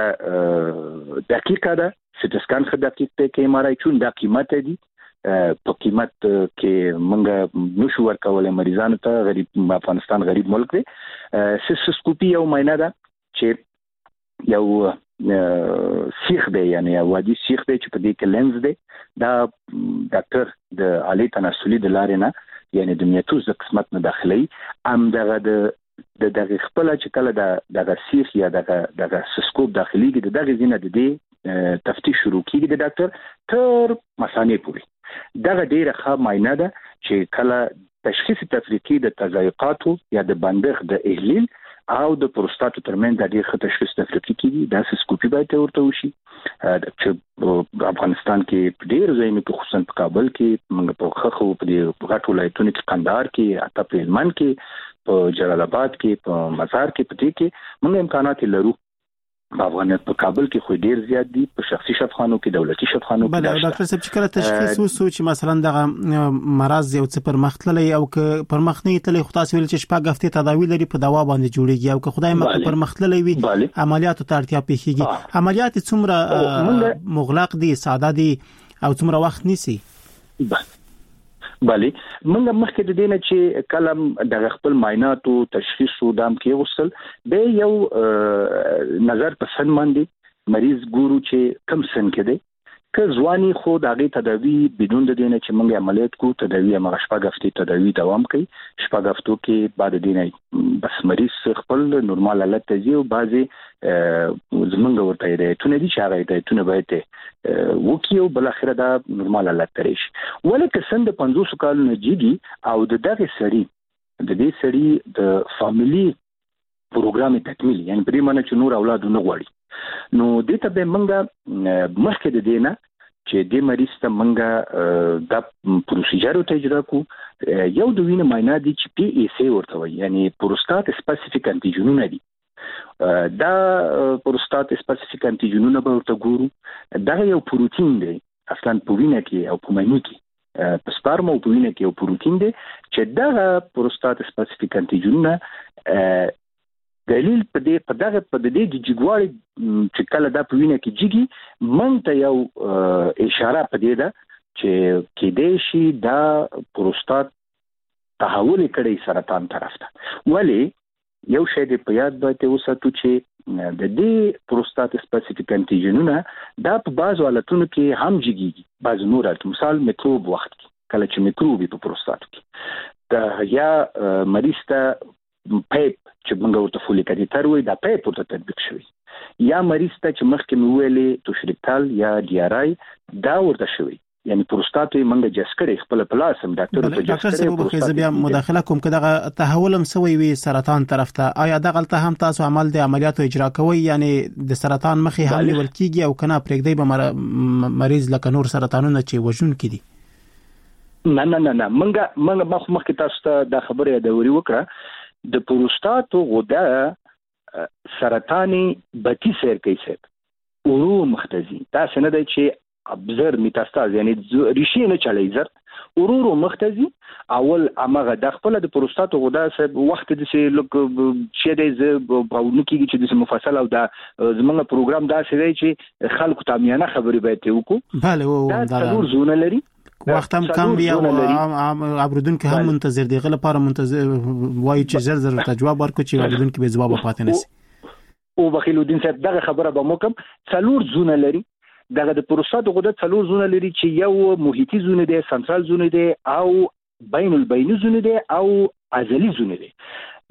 څومره دقیقه ده سټي سکان خو دقیق ته کې ام ار آی چون د قیمت دي په قیمت کې منګه نشو ورکول مریضانو ته غریب افغانستان غریب ملک دی سیسکوپی یو معاینه ده چې یو سیخ دی یعنی یو وادي سیخ دی چې په دې کې لنز دی دا ډاکټر د عالی تناسلي د لارې نه یعنی د میتوز د قسمت نه داخلي ام دغه د د دغه خپل چې کله د دغه سیخ یا دغه دغه سیسکوپ داخلي کې دغه زینه د دې تفتیش شروع کیږي د ډاکټر تر مسانې پورې دغه ډیره ښه معاینه ده چې کله تشخیص تفریقي د تضایقاتو یا د بندښت د اهلیل او د پروستاتو ترمن د ډیر ښه تشخیص تفریقي کیږي د سیسکوپی باید ورته وشي چې افغانستان کې ډیر ځایونه کې خصوصا په کابل کې موږ په خخو په دې غټ ولایتونو کې قندهار کې اته په هلمند کې په جلال آباد کې په مزار کې په دې کې موږ امکانات لرو په افغانستان په کابل کې خو ډیر زیات دي په شخصي شفاخانو کې دولتي شفاخانو کې بل ډاکټر صاحب چې کله تشخیص وسو چې مثلا دغه مرض یو څه پر مختللی او که پر مخ نه تللی خو تاسو ویل چې شپږ هفته تداوی لري په دوا باندې جوړیږي او که خدای مکه پر مختللی وي عملیاتو ته اړتیا پیښیږي عملیات څومره مغلق دي ساده دي او څومره وخت نیسي بله موږ مخکې د دینه چې کلم د خپل معاینات او تشخیص او دام کې وصل به یو نظر په سن باندې مریض ګورو چې کم سن کې دی که ځواني خو د هغه تداوی بدون د دینه چې موږ عملیات کو تداوی هغه شپږ هفتې تداوی دوام کوي شپږ هفتو کې بعد دینه بس مریض خپل نورمال حالت ته ځي او بعضي زمونږ ورته دی ته نه دي چې هغه دی ته نه باید وکیو بل اخره دا نورمال حالت ته راشي ولکه سند پنځوس کالو نه جیږي او د دغه سړي د دې سړي د فاميلي پروګرام تکمیل یعنی پرې معنی چې نور اولاد نه غواړي نو دې ته به منګه مخکې د دینه چې د مریض ته منګه د پروسیجر ته اجرا کو یو د وینې معاینه دي چې پی ای سی ورته وایي یعنی پروستات سپیسیفیک انټیجنونه دي دا پروستات سپیسیفیک انټیجنونه به ورته ګورو دا یو پروتین دی اصلا په وینه کې او په منی کې په سپرم او په وینه کې یو پروتین دی چې دا پروستات سپیسیفیک انټیجنونه دلیل په دې په دغه په دې د جګوالي چې کله دا په وینه کې جګي مونږ ته یو اشاره په دې ده چې کې دې شي دا پروستات تحول کړي سرطان طرف ته ولی یو شی د په یاد باندې وساتو چې د دې پروستات سپیسیفیک انټیجنونه دا په بعض حالتونو کې هم جګي بعض نور حالت مثال میکروب وخت کې کله چې میکروب په پروستات کې دا یا مریض ته پیپ چې موږ ورته فولیک اسید وایي دا پیپ ورته تطبیق شوی یا مریض ته چې مخکې مې ویلې توشریکتال یا ډي ار آی دا ورته شوی یعنی پروستات یې موږ جس کړی خپل پلاس هم ډاکټر ته جس کړی ډاکټر صاحب بیا مداخله کوم که دغه تحول هم سوی وي سرطان طرف ته آیا دغه ته هم تاسو عمل د عملیاتو اجرا کوئ یعنی د سرطان مخې هم نیول کیږي او کنه پرېږدي به مریض لکه نور سرطانونه چې وژونکي دي نه نه نه نه موږ موږ مخکې تاسو ته دا خبره یادوري وکړه د پروستاتو غده سرطاني بتی سیر کوي سیب ورو مختزي دا څنګه دی چې ابزر میتاستاز یعنی ریشي نه چلی زر ورو مختزي اول امغه د خپل د پروستاتو غده سیب وخت د سي لوک چې د باونو کې چې د مفصل او د زمونږ پروګرام دا څه دی چې خلکو ته میانه خبري به ته وکړو bale و دا څلور زونه لري وخت هم کم بیا او اوریدونکو هم منتظر دی غل لپاره منتظر وایي چې زر زر ته جواب ورکړي چې اوریدونکو به جواب پاتې نشي او بخیلودین صاحب دغه خبره به مو کوم څلور زونه لري دغه د پروستات غده څلور زونه لري چې یو محیطي زونه دی سنترال زونه دی او بین البینی زونه دی او عضلي زونه دی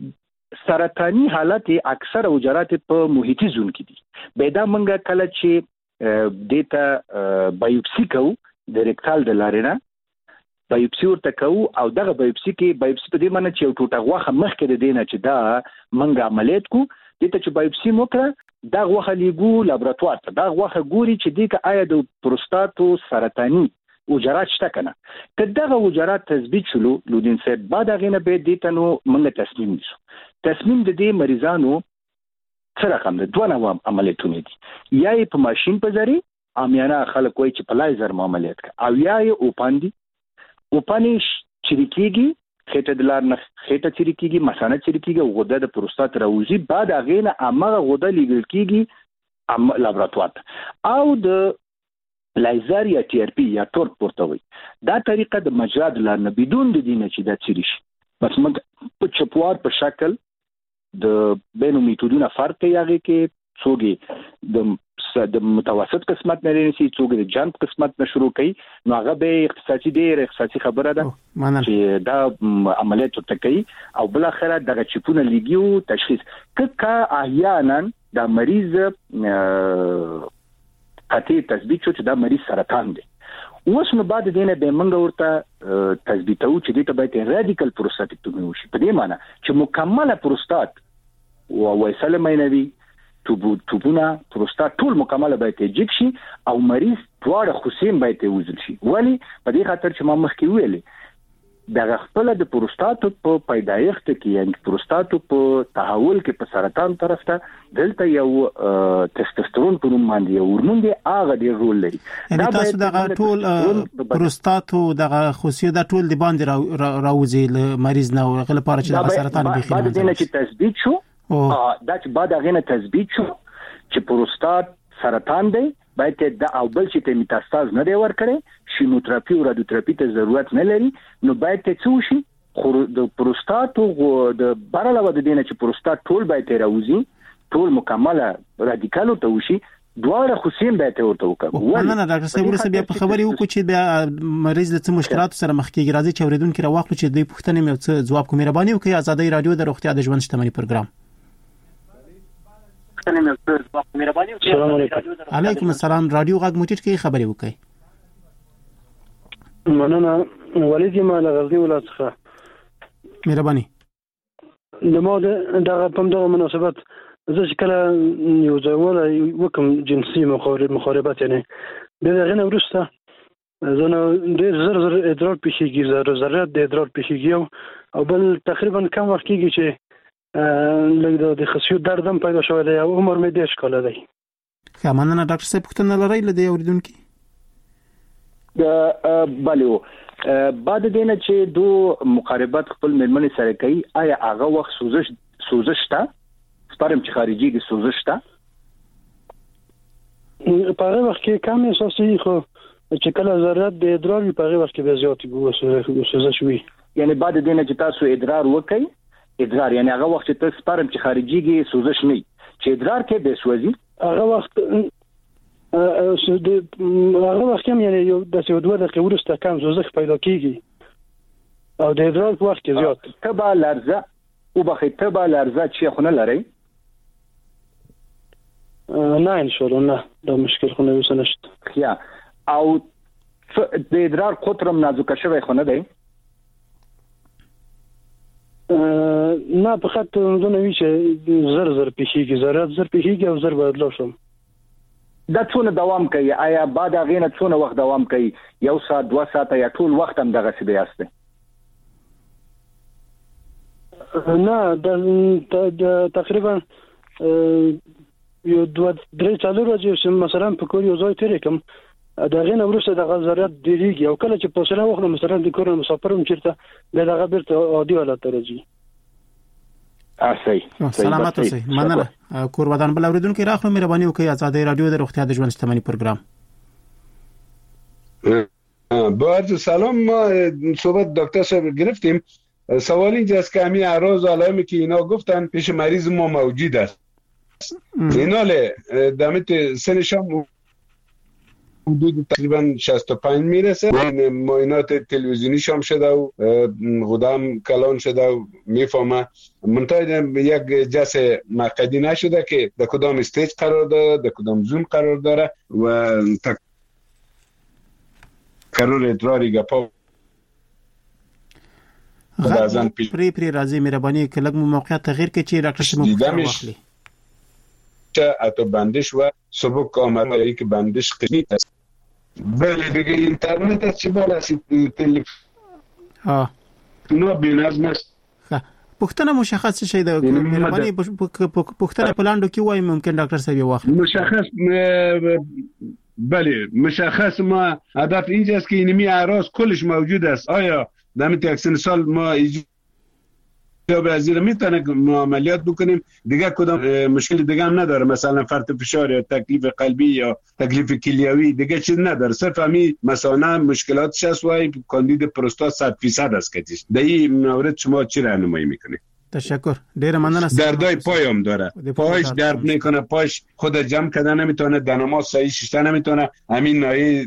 سرطاني حالت اکثر حجرات په محیطي زون کې دي به دا منګه کله چې دیتا بایوپسي کوو د ریکټال د لارینه بایوپسي ورته کوو او دغه بایوپسي کې بایوپسي په دې معنی چې یو ټوټه غوښه مخکې د دینه چې دا منګه عملیات کو دته چې بایوپسي موکړه دا غوښه لیګو لابراتوار ته دا غوښه ګوري چې دغه آیا د پروستاتو سرطاني حجرات شته کنه که دغه حجرات تثبیت شلو لودین صاحب بعد غینه به دته نو منګه تصمیم نیسو تصمیم د دې مریضانو سره کوم د دوه نوع عملیاتونه دي یا په ماشين په ذریعہ امیانه خلک وایي چې پلایزر عملیات کا او یا یې اوپاندي اوپانی چریکیږي خېټه د لار نه خېټه چریکیږي مثانه چریکیږي غده د پروستات راوځي بعد اغه نه امغه غده لیږل کیږي ام لابراتوار او د لایزر یا ټي ار پی یا ټورک پورتوي دا طریقه د مجرا د لار نه بدون د دینه چې دا چریش بس موږ په چپوار په شکل د بینو میتودونه فرق کوي هغه کې څوګي د د متوسط قسمت نه لري چې د جنت قسمت نه شروع کړي نو هغه به اختصاصي ډېر اختصاصي خبره ده چې دا عملیات ته کوي او بل اخره دغه چپونه لګیو تشخیص ککا احیانا دا مریض قطعي تثبیت شو چې دا مریض سرطان دی اوس نو بعد دینه به منګ ورته تثبیتو چې دې ته باید رادیکل پروستاتیکټومي وشي په دې معنی چې مکمله پروستات او وایسله مینوي توبو توبونه پروستات ټول مکمل باید جګ شي او مریض دواړه خوسیم باید وزل شي ولی په دې خاطر چې ما مخکې ویلې د خپل د پروستات په پیدایښت کې یعنی پروستات په تحول کې په سرطان طرف ته دلته یو ټستوسترون په نوم باندې یو هورمون دی هغه ډیر رول لري دا تاسو دغه ټول پروستات دغه خوسیه د ټول دی باندې راوځي ل مریض نه غل لپاره چې د سرطان به خېل بعد دینه چې تثبیت شو دا چې بعد هغه نه تثبیت شو چې پروستات سرطان دی باید د او بل چې ته میتاستاز نه دی ورکړي شیموتراپي او رادیوتراپي ته ضرورت نه لري نو باید ته څه وشي خو د پروستات او د بارلو د دینه چې پروستات ټول باید راوځي ټول مکمله رادیکالو ته وشي دواړه خصوصین باید ورته وکړو نه نه ډاکټر صاحب ورسره بیا په خبرې وکړو چې بیا مریض له څه مشکلاتو سره مخ کېږي راځي چې اوریدونکو راوخلو چې دوی پوښتنې مې څه جواب کوم مهرباني وکړئ ازادي رادیو د روغتیا د ژوند شتمنۍ پروګرام السلام علیکم علیکم السلام رادیو غږ موټیټ کې خبرې وکړئ مننه ولید ما له غزنی ولایت څخه مهرباني د مو دغه په دغه مناسبت زه چې کله یو ځای ولا وکم جنسي مخالفت یعنی دغه غنه ورسته زه نو ډېر زر زر ادرار پیښیږي زر ذرات د ادرار پیښیږي او بل تقریبا کم وخت کېږي چې لږ د خصیو دردم پیدا شوی دی او عمر مې ډېر کاله دی ښه مننه ډاکټر صاحب پوښتنه لرئ له دې اوریدونکو د بلو بعد دینه چې دو مقاربت خپل ملمنې سره کوي آیا هغه وخت سوزش سوزش تا سپارم چې خارجي کې سوزش تا په هغه وخت کې کم احساسي خو چې کله ذرات د ادرار په هغه وخت کې به زیات وي سوزش وي یعنی بعد دینه چې تاسو ادرار وکړي ادرار یعنی هغه وخت چې تاسو سپارم چې خارجي کې سوزش نه چې ادرار کې به سوزي هغه وخت د هغه وخت هم یعنی یو د څو دوه دقیقې وروسته کم سوزش پیدا کیږي او د ادرار په وخت کې زیات تبع لرزه او بخې تبع لرزه چې خو نه لري نه ان شاء الله نه دا مشکل خو نه وسنشت یا او د ادرار قطرم نازک شوی خو نه دی نه په خاطر زونه وی چې زر زر پیښیږي ذرات زر پیښیږي او زر بدل شم دا څونه دوام کوي آیا بعد غینه څونه وخت دوام کوي یو ساعت دوه ساعت یا ټول وخت هم دغه څه بیاسته نه د تقریبا یو دوه درې څلور ورځې چې مثلا په کور یو ځای تیر کوم دا غینه ورسره د غزرات دیریږي او کله چې په سره وخت مثلا د کور مسافرم چیرته د هغه بیرته عادي حالت راځي اسی سلامات اوسئ مننه کور ودان بل اوریدونکو راخلو مهرباني وکړئ ازادي رادیو د روغتیا د ژوند شتمنۍ پروګرام با عرض سلام ما صحبت دکتر صاحب گرفتیم سوال اینجاست که همین اعراض و علائمی که اینا گفتن پیش مریض ما موجود است اینا له دمت سنش هم حدود تقریبا شصت و پنج میرسه معاینات تلویزیونیش هم شده و غدام کلان شده و میفهمه منتها یک جس مقعدی نشده که در کدام استیج قرار داره در کدام زون قرار داره و تکرر ادراری گپا غد پری پری راځي مهرباني کله مو موقعیت تغییر کې چې ډاکټر شمو واخلي چه اتو بندش و سبک آمده که بندش قشنی است بله دیگه اینترنت است چه بالا سی تلفن ها نو بینظم است پښتنه مشخص شي د مهرباني پښتنه پلاندو کې وای ممکن ډاکټر صاحب واخلي مشخص بله مشخص ما هدف اینجاست که اینمی اعراض کلش موجود است آیا در یک سال ما یا به ازیر میتونه عملیات بکنیم دیگه کدام مشکل دیگه هم نداره مثلا فرط فشار یا تکلیف قلبی یا تکلیف کلیوی دیگه چیز نداره صرف همین مثلا مشکلاتش هست و کاندید پروستات صد درصد است کتیش در این مورد شما چی راهنمایی میکنید؟ تشکر ډیر مننه دردای پای هم داره پایش درد میکنه پایش خود جمع کردن نمیتونه دنما صحیح شیشته نمیتونه همین نوعی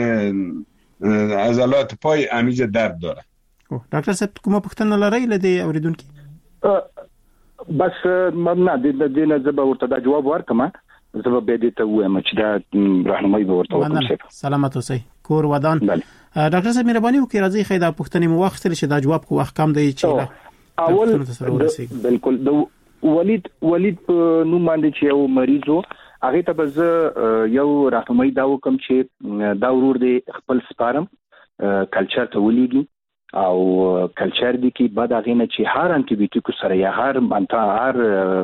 عضلات پای همیشه درد داره ډاکټر صاحب کومه پوښتنه لرئ لدی اوریدونکو بس ممنه د دې نه زبر ورته دا جواب ورکم زبر به دې ته وایم چې دا راهنمایي به ورته وکړم سلامات اوسئ کور ودان ډاکټر صاحب مهرباني وکړئ راځي خیدا پوښتنې مو وخت چې دا جواب کو وخت کم دی چې اول بالکل د ولید ولید نو باندې چې یو مریضو هغه ته به یو راهنمایي دا وکم چې دا ورور دی خپل سپارم کلچر ته ولېږي او کلچر دی کې بعد هغه نه چې هر انټي بیوټیک سره یا هر منتا هر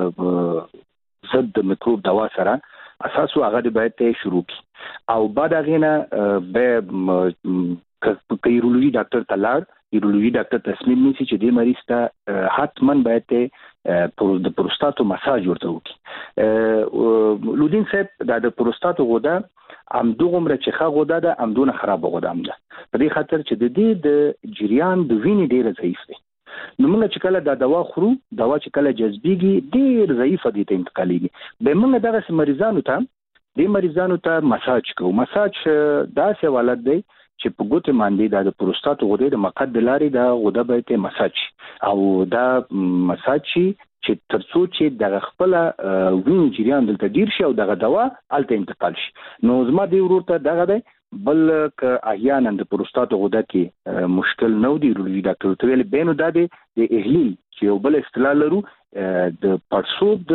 ضد میکروب دوا سره اساس هغه باید ته شروع کی او بعد هغه نه به کیرولوژي ډاکټر تلار یورولوژي ډاکټر تصمیم نیسي چې د مریض ته حتما باید د پروستاتو مساج ورته وکړي. لودین صاحب دا د پروستاتو غده همدغومره چې ښه غده ده همدونه خراب غده هم ده، په دې خاطر چې د دې د جریان د وینې ډېر ضعیف دی. نو موږ چې کله دا دوا خورو، دوا چې کله جذبېږي ډېر ضعیفه دي ته انتقالېږي، به موږ دغه مریضانو ته د مریضانو ته مساج کوو. مساج داسې حالت دی چې په ګوتې باندې د پروستاتو غدې د مقعد د لارې د غده باید مساج او دا مساج چې ترڅو چې د خپل وینې جریان دلته ډیر شي او دغه دوا الته انتقال شي. نو زما دی ورور ته دغه دی، بل ک احیانا د پروستاتو غده کې مشکل نو دی، یورولوژي ډاکټر ته ویل بینو دا دی د احلیل چې یو بل اصطلاح لرو د پړسوب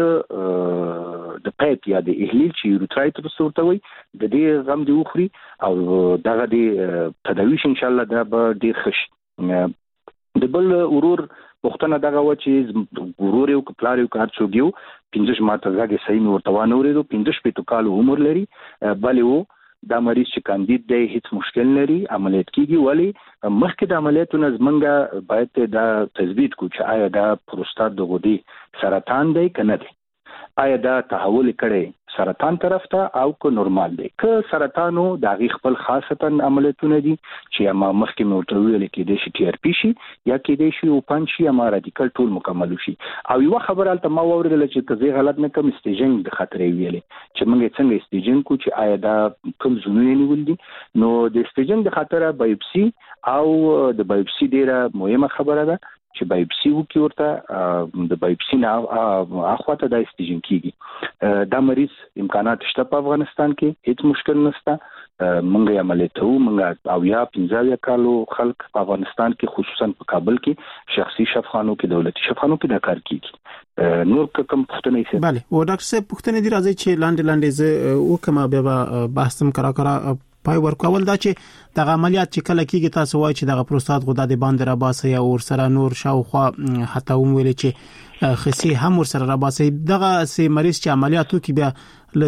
د د پایپ یا د احلیل چې یوروترایټس ورته وي، د دې غم دی وخوري او دغه دی تداویش ان شاء الله دا به ډیر ښه شي. د بل ورور پښتنه دغه و چې ورور یو کپلار یو کار څوګیو پنځه ماته زګي صحیح نور توانه ورېدو، پنځه شپې تو کال عمر لري، بلې وو دا مریض چې کاندید دی هیڅ مشکل لري، عملیات کیږي. ولی مخکې د عملیاتو نه زمونږ باید دا تثبیت کو چې آیا دا پروستات د غدې سرطان دی که نه دی، آیا دا تحول کړي سرطان طرف ته او که نورمال دی. که سرطانو د هغې خپل خاصتا عملیاتونه دي چې ما مخکې مې ورته ویلې کېدای شي ټي ار پي شي یا کېدای شي اوپن شي یا ما رادیکل ټول مکمل شي. او یوه خبره هلته ما واورېدله چې که زه غلط نه کړم سټیجنګ د خطر یې ویلې چې موږ یې څنګه سټیجنګ کړو چې آیا دا کوم زونونه یې نیول دي. نو د سټیجنګ د خطره بایوپسي او د بایوپسي ډېره مهمه خبره ده چې بایوپسي وکړي، ورته د بایوپسي نه اخواته دا سټیجنګ کیږي. دا مریض امکانات شته په افغانستان کې، هیڅ مشکل نشته. موږ یې عملیات کوو. موږ او یا پنځه اویا کالو خلک په افغانستان کې خصوصا په کابل کې شخصي شفاخانو کې دولتي شفاخانو کې دا کار کیږي. نور کوم پوښتنه یې؟ بله و ډاکټر صاحب پوښتنه دي راځي چې لاندې لاندې زه وکم بیا بحث هم کرا کرا پای ورکول دا چې د عملیات چې کله کېږي تاسو وایي چې د پروستات غده د باندې را باسي او ور سره نور شاوخوا حتی هم ویل چې خصي هم ور سره را باسي. دغه سي مریض چې عملیاتو کې بیا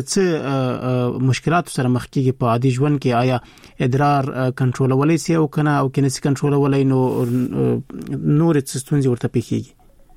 لڅ مشکلات سره مخ کېږي په عادي ژوند کې، آیا ادرار کنټرولولای سي او کنه او کنه سي کنټرولولای نو نور څه ستونزې ورته پیښیږي؟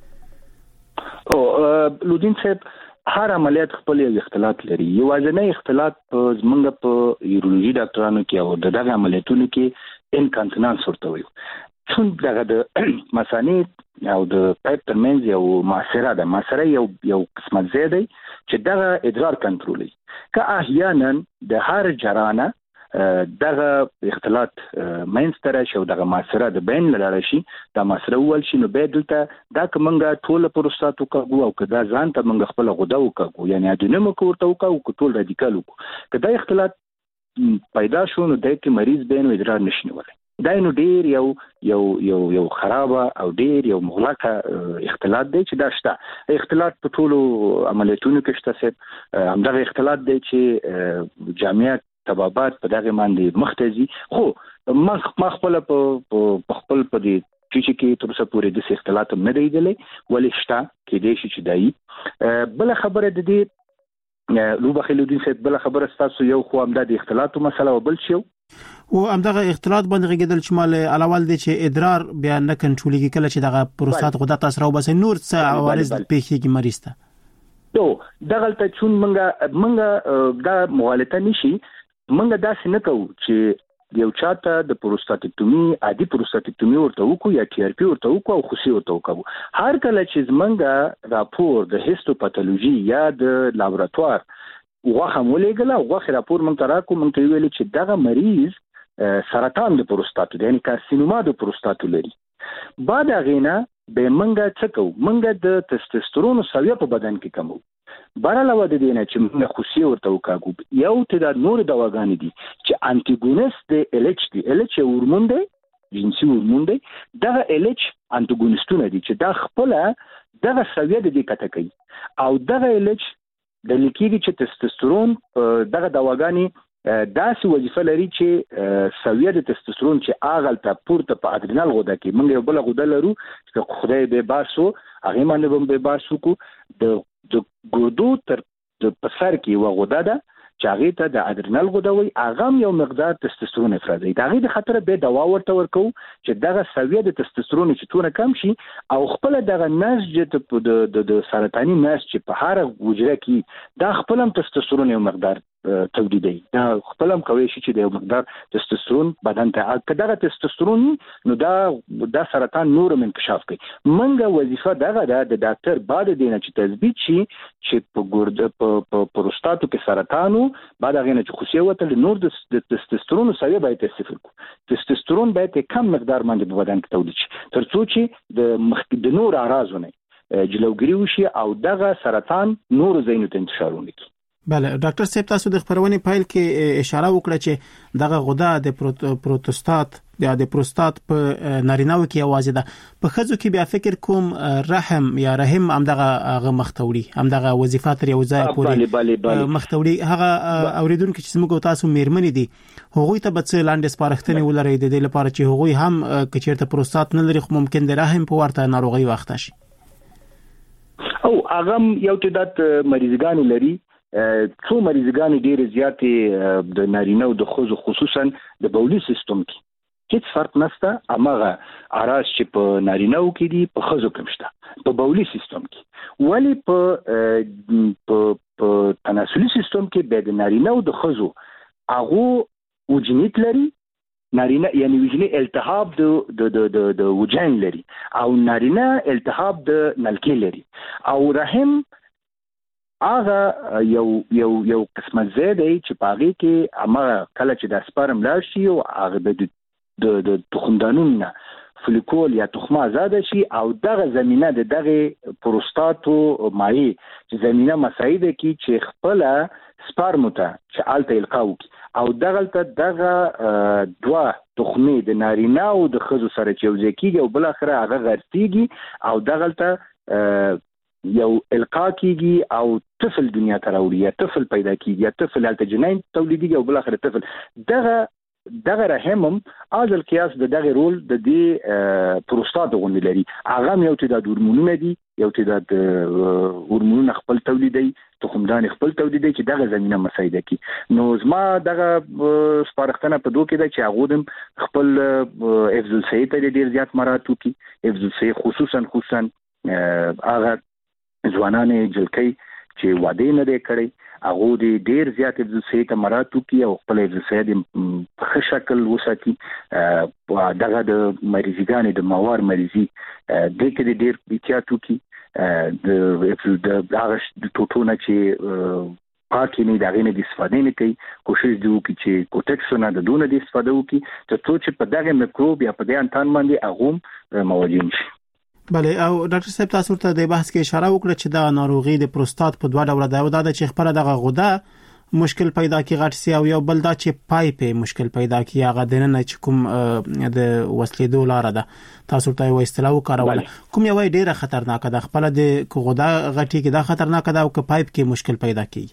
او لودین صاحب هر عملیات خپل یو اختلاط لري. یوازینی اختلاط زمونږ په یورولوژي ډاکټرانو کې او دغه عملیاتونو کې انکانتنانس ورته وایو. څنګه دغه د مثانې او د پایپ ترمنځ یو معاصره ده، معاصره یو یو قسمت ځای دی چې دغه ادرار کنټرولوي. که احیانا د هر جرانه دغه اختلاط مینځته راشي او دغه معاصره د بین لاړه شي، دا معاصره وول شي، نو بیا دلته دا که موږ ټوله پروستات وکاږو او که دا ځان ته موږ خپله غده وکاږو یعنې ادینم که ورته وکاږو که ټول رادیکال وکړو، که دا اختلاط پیدا شو نو دی کې مریض بیا نو ادرار نشي نیولی. دا نو ډیر یو یو یو یو خرابه او ډیر یو مغلقه اختلاط دی چې دا شته. اختلاط په ټولو عملیاتونو کې شته صاحب. همدغه اختلاط دی چې جامعه طبابات په دغه باندې مختزي، خو ما خپل په خپل په دې چې کې تر څه پورې د اختلاط نه دی دلی ولی شته کې دی چې دای. بل خبره د دې لوبه خلودین صاحب، بل خبره تاسو یو خو هم د اختلاط مسله او بل شی او همدغه اختلاط باندې غیدل چې مال علاوه دي چې ادرار بیا نه کنټرولېږي کله چې دغه پروستات غده تاسو راو بس نور څه عوارض پیښیږي مریض ته. نو دغه ته چون منګه منګه دا مغالطه نشي. منګه داسې نه کوو چې یو چاته د پروستاتیکټومي عادي پروستاتیکټومي ورته وکړو یا ټي ار پي ورته وکړو او خصوصي ورته وکړو. هر کله چې زمونږ راپور د هیستوپاتولوژي یا د لابراتوار غوښه مولېږله، غوښه راپور مونږ ته راکړو، مونږ ته ویل چې دغه مریض سرطان د پروستاتو دی یعنې کارسینوما د پروستاتو لري. بعد هغې نه به مونږ څه کوو؟ مونږ د تستوسترون سویه په بدن کې کمو. بار علاوه د دې نه چې موږ خصوصي ورته وکاږو، یو تعداد نور دواګانې دي چې انټیګونست د ال ایچ دی. ال ایچ یو هورمون دی، جنسي هورمون دی. دغه ال ایچ انټیګونستونه دي چې دا خپله دغه سویه د دې کته کوي او دغه ال ایچ د لیکيږي چې تستوسترون دغه دواګانې داسې وظیفه لري چې سویه د تستوسترون چې اغل ته پورته په ادرینال غده کې موږ یو بل غده لرو چې خدای به باسو هغه باندې به باسو کو د د ګردو تر د پسر کې و غده ده چې هغه ته د ادرینال غده وي هغه یو مقدار تستوسترون افرازي دا غي د خطر به دوا ورته ورکو چې دغه سویه د تستوسترون چې تونه کم شي او خپل دغه نسج د د سرطاني نسج چې په هر حجره کې دا خپل هم تستوسترون یو مقدار تولیدي دا خپل هم کوي چې د یو مقدار تستوسترون بدن ته کداغه تستوسترون نو دا د سرطان نور انکشاف کوي منګه وظیفه دغه د ډاکټر بعد دینه چې تثبیت شي چې په ګرده په پروستاتو کې سرطانو بعد هغه نه چې خوشي وته نور د تستوسترون سویه باید صفر کو تستوسترون باید کم مقدار باندې په بدن کې تولید شي ترڅو چې د مخ د نور اعراضونه جلوګری وشي او دغه سرطان نور زینو ته انتشار ونکړي. بله ډاکټر صاحب تاسو د خبرونې پایل کې اشاره وکړه چې دغه غده د پروستات یا د پروستات په نارینه‌و کې आवाज ده په خځو کې بیا فکر کوم رحم یا رحم هم دغه هغه مختوري هم دغه وظیفه تر یو ځای پورې مختوري هغه اوریدونکو چې موږ تاسو میرمنې دي هغوی ته به څه لاندې سپارښتنې ولري د دې لپاره چې هغوی هم کچیرته پروستات نه لري خو ممکن د رحم په ورته ناروغي وخت شي او هغه یو تعداد مریضګان لري څو مریضګان ډېر زیاتې د نارینه او د ښځو خصوصا د بولي سیستم کې هیڅ فرق نشته امغه اراز چې په نارینه او کې دي په ښځو کې مشته په بولي سیستم کې ولی په په تناسلي سیستم کې د نارینه او د ښځو هغه وجنیت لري نارینه یعنی وجنی التهاب د د د د وجن لري او نارینه التهاب د نلکې لري او رحم هغه یو یو یو قسمه زیاده چې پاغي کې امر کله چې د سپرم لاړ شي او هغه د د تخمدانونو فولیکول یا تخمه آزاد شي او دغه زمينه د دغه پروستاتو مایع چې زمينه مساعده کی چې خپل سپرم ته چې الته القاو او دغه ته دغه دوا تخمه د نارینه او د ښځو سره چې یو ځکیږي او بل اخره هغه غرتيږي او دغه ته یو القا کیږي او طفل دنیا ته راوړي یا طفل پیدا کیږي یا طفل الته جنین تولیدي او بل اخر طفل دغه دغه رحمم ازل قیاس د دغه رول د دې پروستات غونډې لري هغه یو تعداد هورمونونه دي یو تعداد هورمونونه خپل تولیدي تخمدان خپل تولیدي چې دغه زمينه مساعده کی نو زما دغه سپارښتنه په دوه کې ده چې هغه د خپل حفظ الصحه ته ډیر زیات مراعات وکړي حفظ الصحه خصوصا خصوصا هغه ځوانانه جلکې چې واده نه لري کړي هغه دې ډیر زیات د صحت مراتو کې او خپل د صحت په ښه شکل وساتي دغه د مریضګانې د موار مریضي د کې ډیر احتیاط وکړي د د هغه د ټوټونه چې پاکي نه دغه نه د استفاده نه کوي کوشش دی وکړي چې کوټکسونه د دونه د استفاده وکړي ترڅو چې په دغه میکروب یا په دغه انتان باندې هغه موجود شي. بله او ډاکټر صاحب تاسو ته د بحث کې اشاره وکړه چې دا ناروغي د پروستات په دوه ډوله ده د چې خبره دغه غده مشکل پیدا کی غټ سی او یو بل دا چې پایپ مشکل پیدا کی هغه دنه چې کوم د وسلیدو لار ده تاسو ته یو اصطلاح وکاروله کوم یو ډیره خطرناک ده خپل د غده غټي کې دا خطرناک ده او که پایپ کې مشکل پیدا کی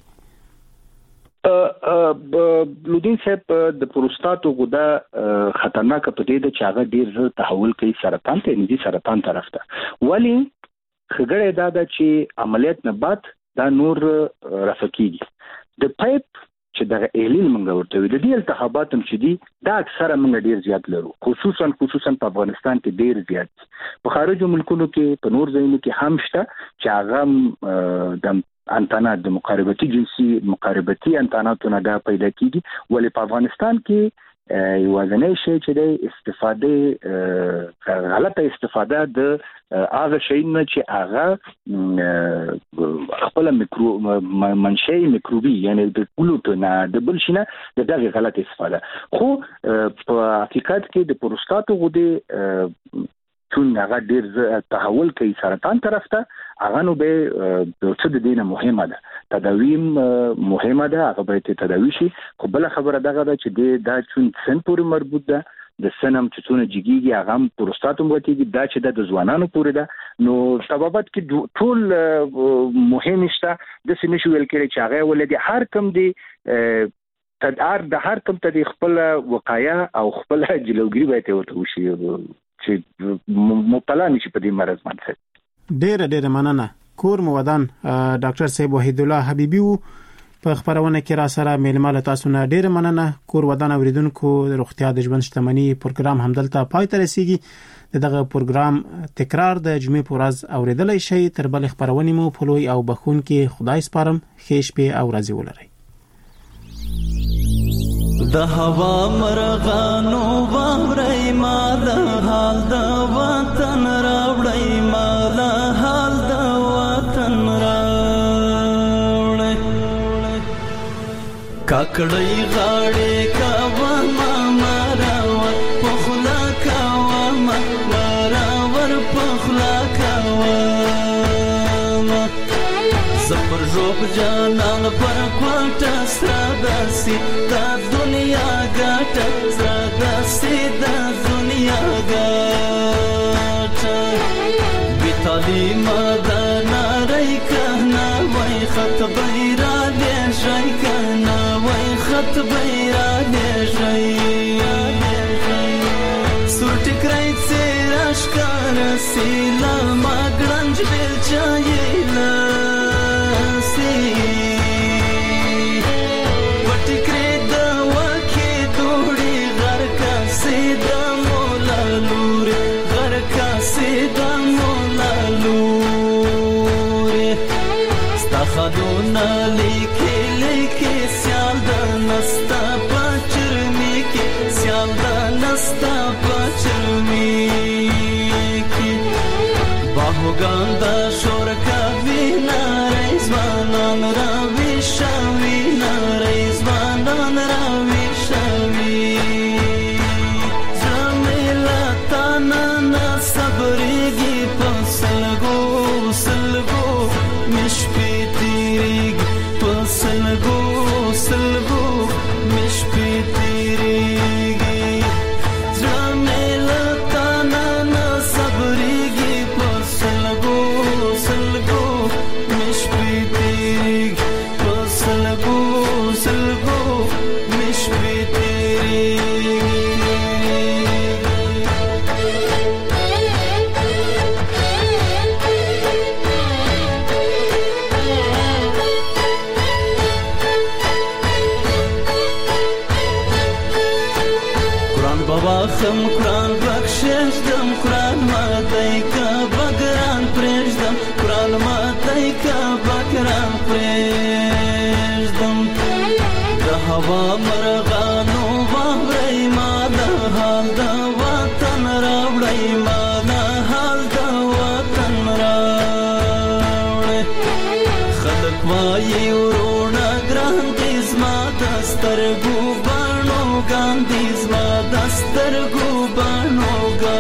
لودین صاحب د پروستاتو غده خطرناک په دې د چاغه ډیر زر تحول کوي سرطان ته نږدې سرطان طرف ته ولی خګړې دا د چې عملیات نه بعد دا نور رفقېږي د پایپ چې د ایلین منګه ورته وي د دې التهابات هم چې دي دا اکثره موږ ډیر زیات لرو خصوصا خصوصا په افغانستان کې ډیر زیات په خارجو ملکونو کې په نور ځایونو کې هم شته چې هغه د انتانات د مقاربتي جنسي مقاربتي انتاناتونه دا پیدا کیږي ولې په افغانستان کې یوازنی شی چې د استفاده غلطه استفاده د هغه شی نه چې هغه خپل میکرو منشئ میکروبي یعنی د ګلوټن د بل شي نه د دغه غلطه استفاده خو په حقیقت کې د پروستاتو غده چون هغه ډیر تحول کوي سرطان طرف ته هغه نو به څه د دینه مهمه ده تداویم مهمه ده هغه به تداوی شي خو بل خبره دغه ده چې دا چون سن پورې مربوط ده د سنم چې څونه جګیږي هغه هم پروستاتوم وتیږي دا چې د ځوانانو پورې ده نو سببات کې ټول مهم شته د سینې ویل کېږي چې هغه ولدي هر کم دی تدار د هر کم ته خپل وقایه او خپل جلوګری به ته وته وشي چې مبتلا نشي په دې مرض باندې. ډېر ډېر مننه کور مو ودان ډاکټر صاحب وحید الله حبیبی وو په خبرونه کې را سره میلمه له تاسو نه ډیر مننه. کور ودان اوریدونکو د روغتیا د ژوند شتمنۍ پروګرام همدلته پای ته رسیږي. دغه پروګرام تکرار د جمعې په ورځ اوریدلای شئ. تر بل خبرونه مو په لوی او بخون کې خدای سپارم. ښه شپه او ورځ ولرئ. د هوا مرغانو باورې ما د حال د وطن راوړې ما د حال د وطن راوړې کاکړې غاړې کا ما مراور پخلا کا ما مراور پخلا کا زپر روب جانان پر کوټه ساداسي دا دنیا ګټه ساداسي دا دنیا ګټه بیتالي ماده ناري کنا وای خط بیرا دې شي کنا وای خط بیرا دې شي سور ټکرای سراش کار سیلا ماګرنج بل چایلا خدونا لیکي لیکي سیال د نستا پچرمي کې سیال د نستا پچرمي کې باهوګان د شور کوي ناري ځوانان راوي شاوي ناري ځوانان راوي شاوي زميلا تانا صبرېږي په سلګو سلګو مشپي سلگو سلگو مش پی تیریگی زمیلا تانا نا صبریگی پر سلگو سلگو مش پی تیریگی پر سلگو سلگو مش پی تیریگی خم قرآن بخشش دم قرآن ماتای کا بگران پریش دم قرآن ماتای کا بگران پریش دم دا هوا مرغانو باورې ما دا حال دا وطن راوړې ما دا حال دا وطن راوړې خلک وایي ورونه ګران دې زما د سترګو باڼو ګاندې زما د سترګو باڼو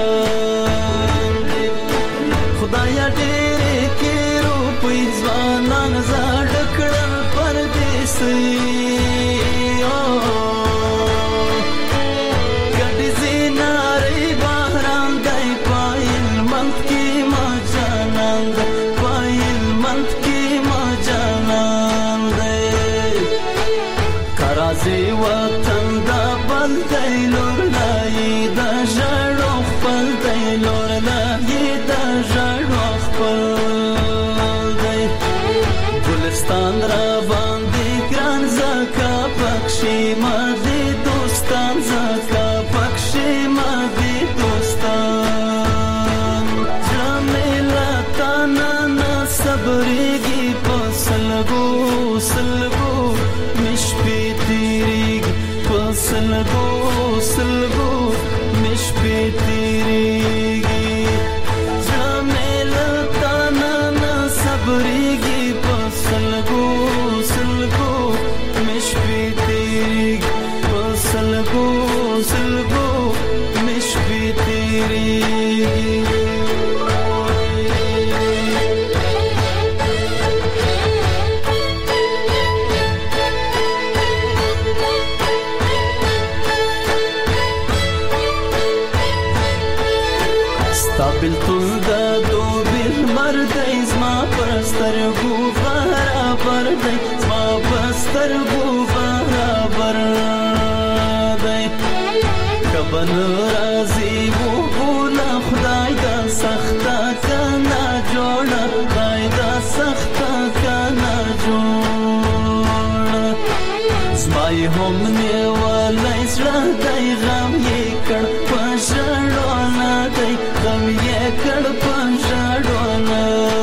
ګاندې خدایا ډېرې کې روپۍ ځوانان زاړه کړل پردیسۍ زی وطن دا بل دی لور لای دا ژړو خپل دی لور لای دا ژړو خپل دی ګلستان را باندې ګران زکا پکشي ما دی دوستان زکا پکشي ما دی دوستان جمیلا تانا نا صبرېږي په سلګو سلګو مش پی سلگو سلگو مش پی تیریگی زمیلا تانا نا صبریگی پا سلگو سلگو مش پی تیریگی پا سلگو سلگو مش پی تیریگی بلتون دا دو بیل مردی زما پرسترگو برابر دی زما پرسترگو برابر دی کبن رازی و بولا خدای دا سختا کنا جوڑا خدای دا سختا کنا جوڑا وای هم نیولای سړه دی غم یې کړ په ژړونه دی غم یې کړ په ژړونه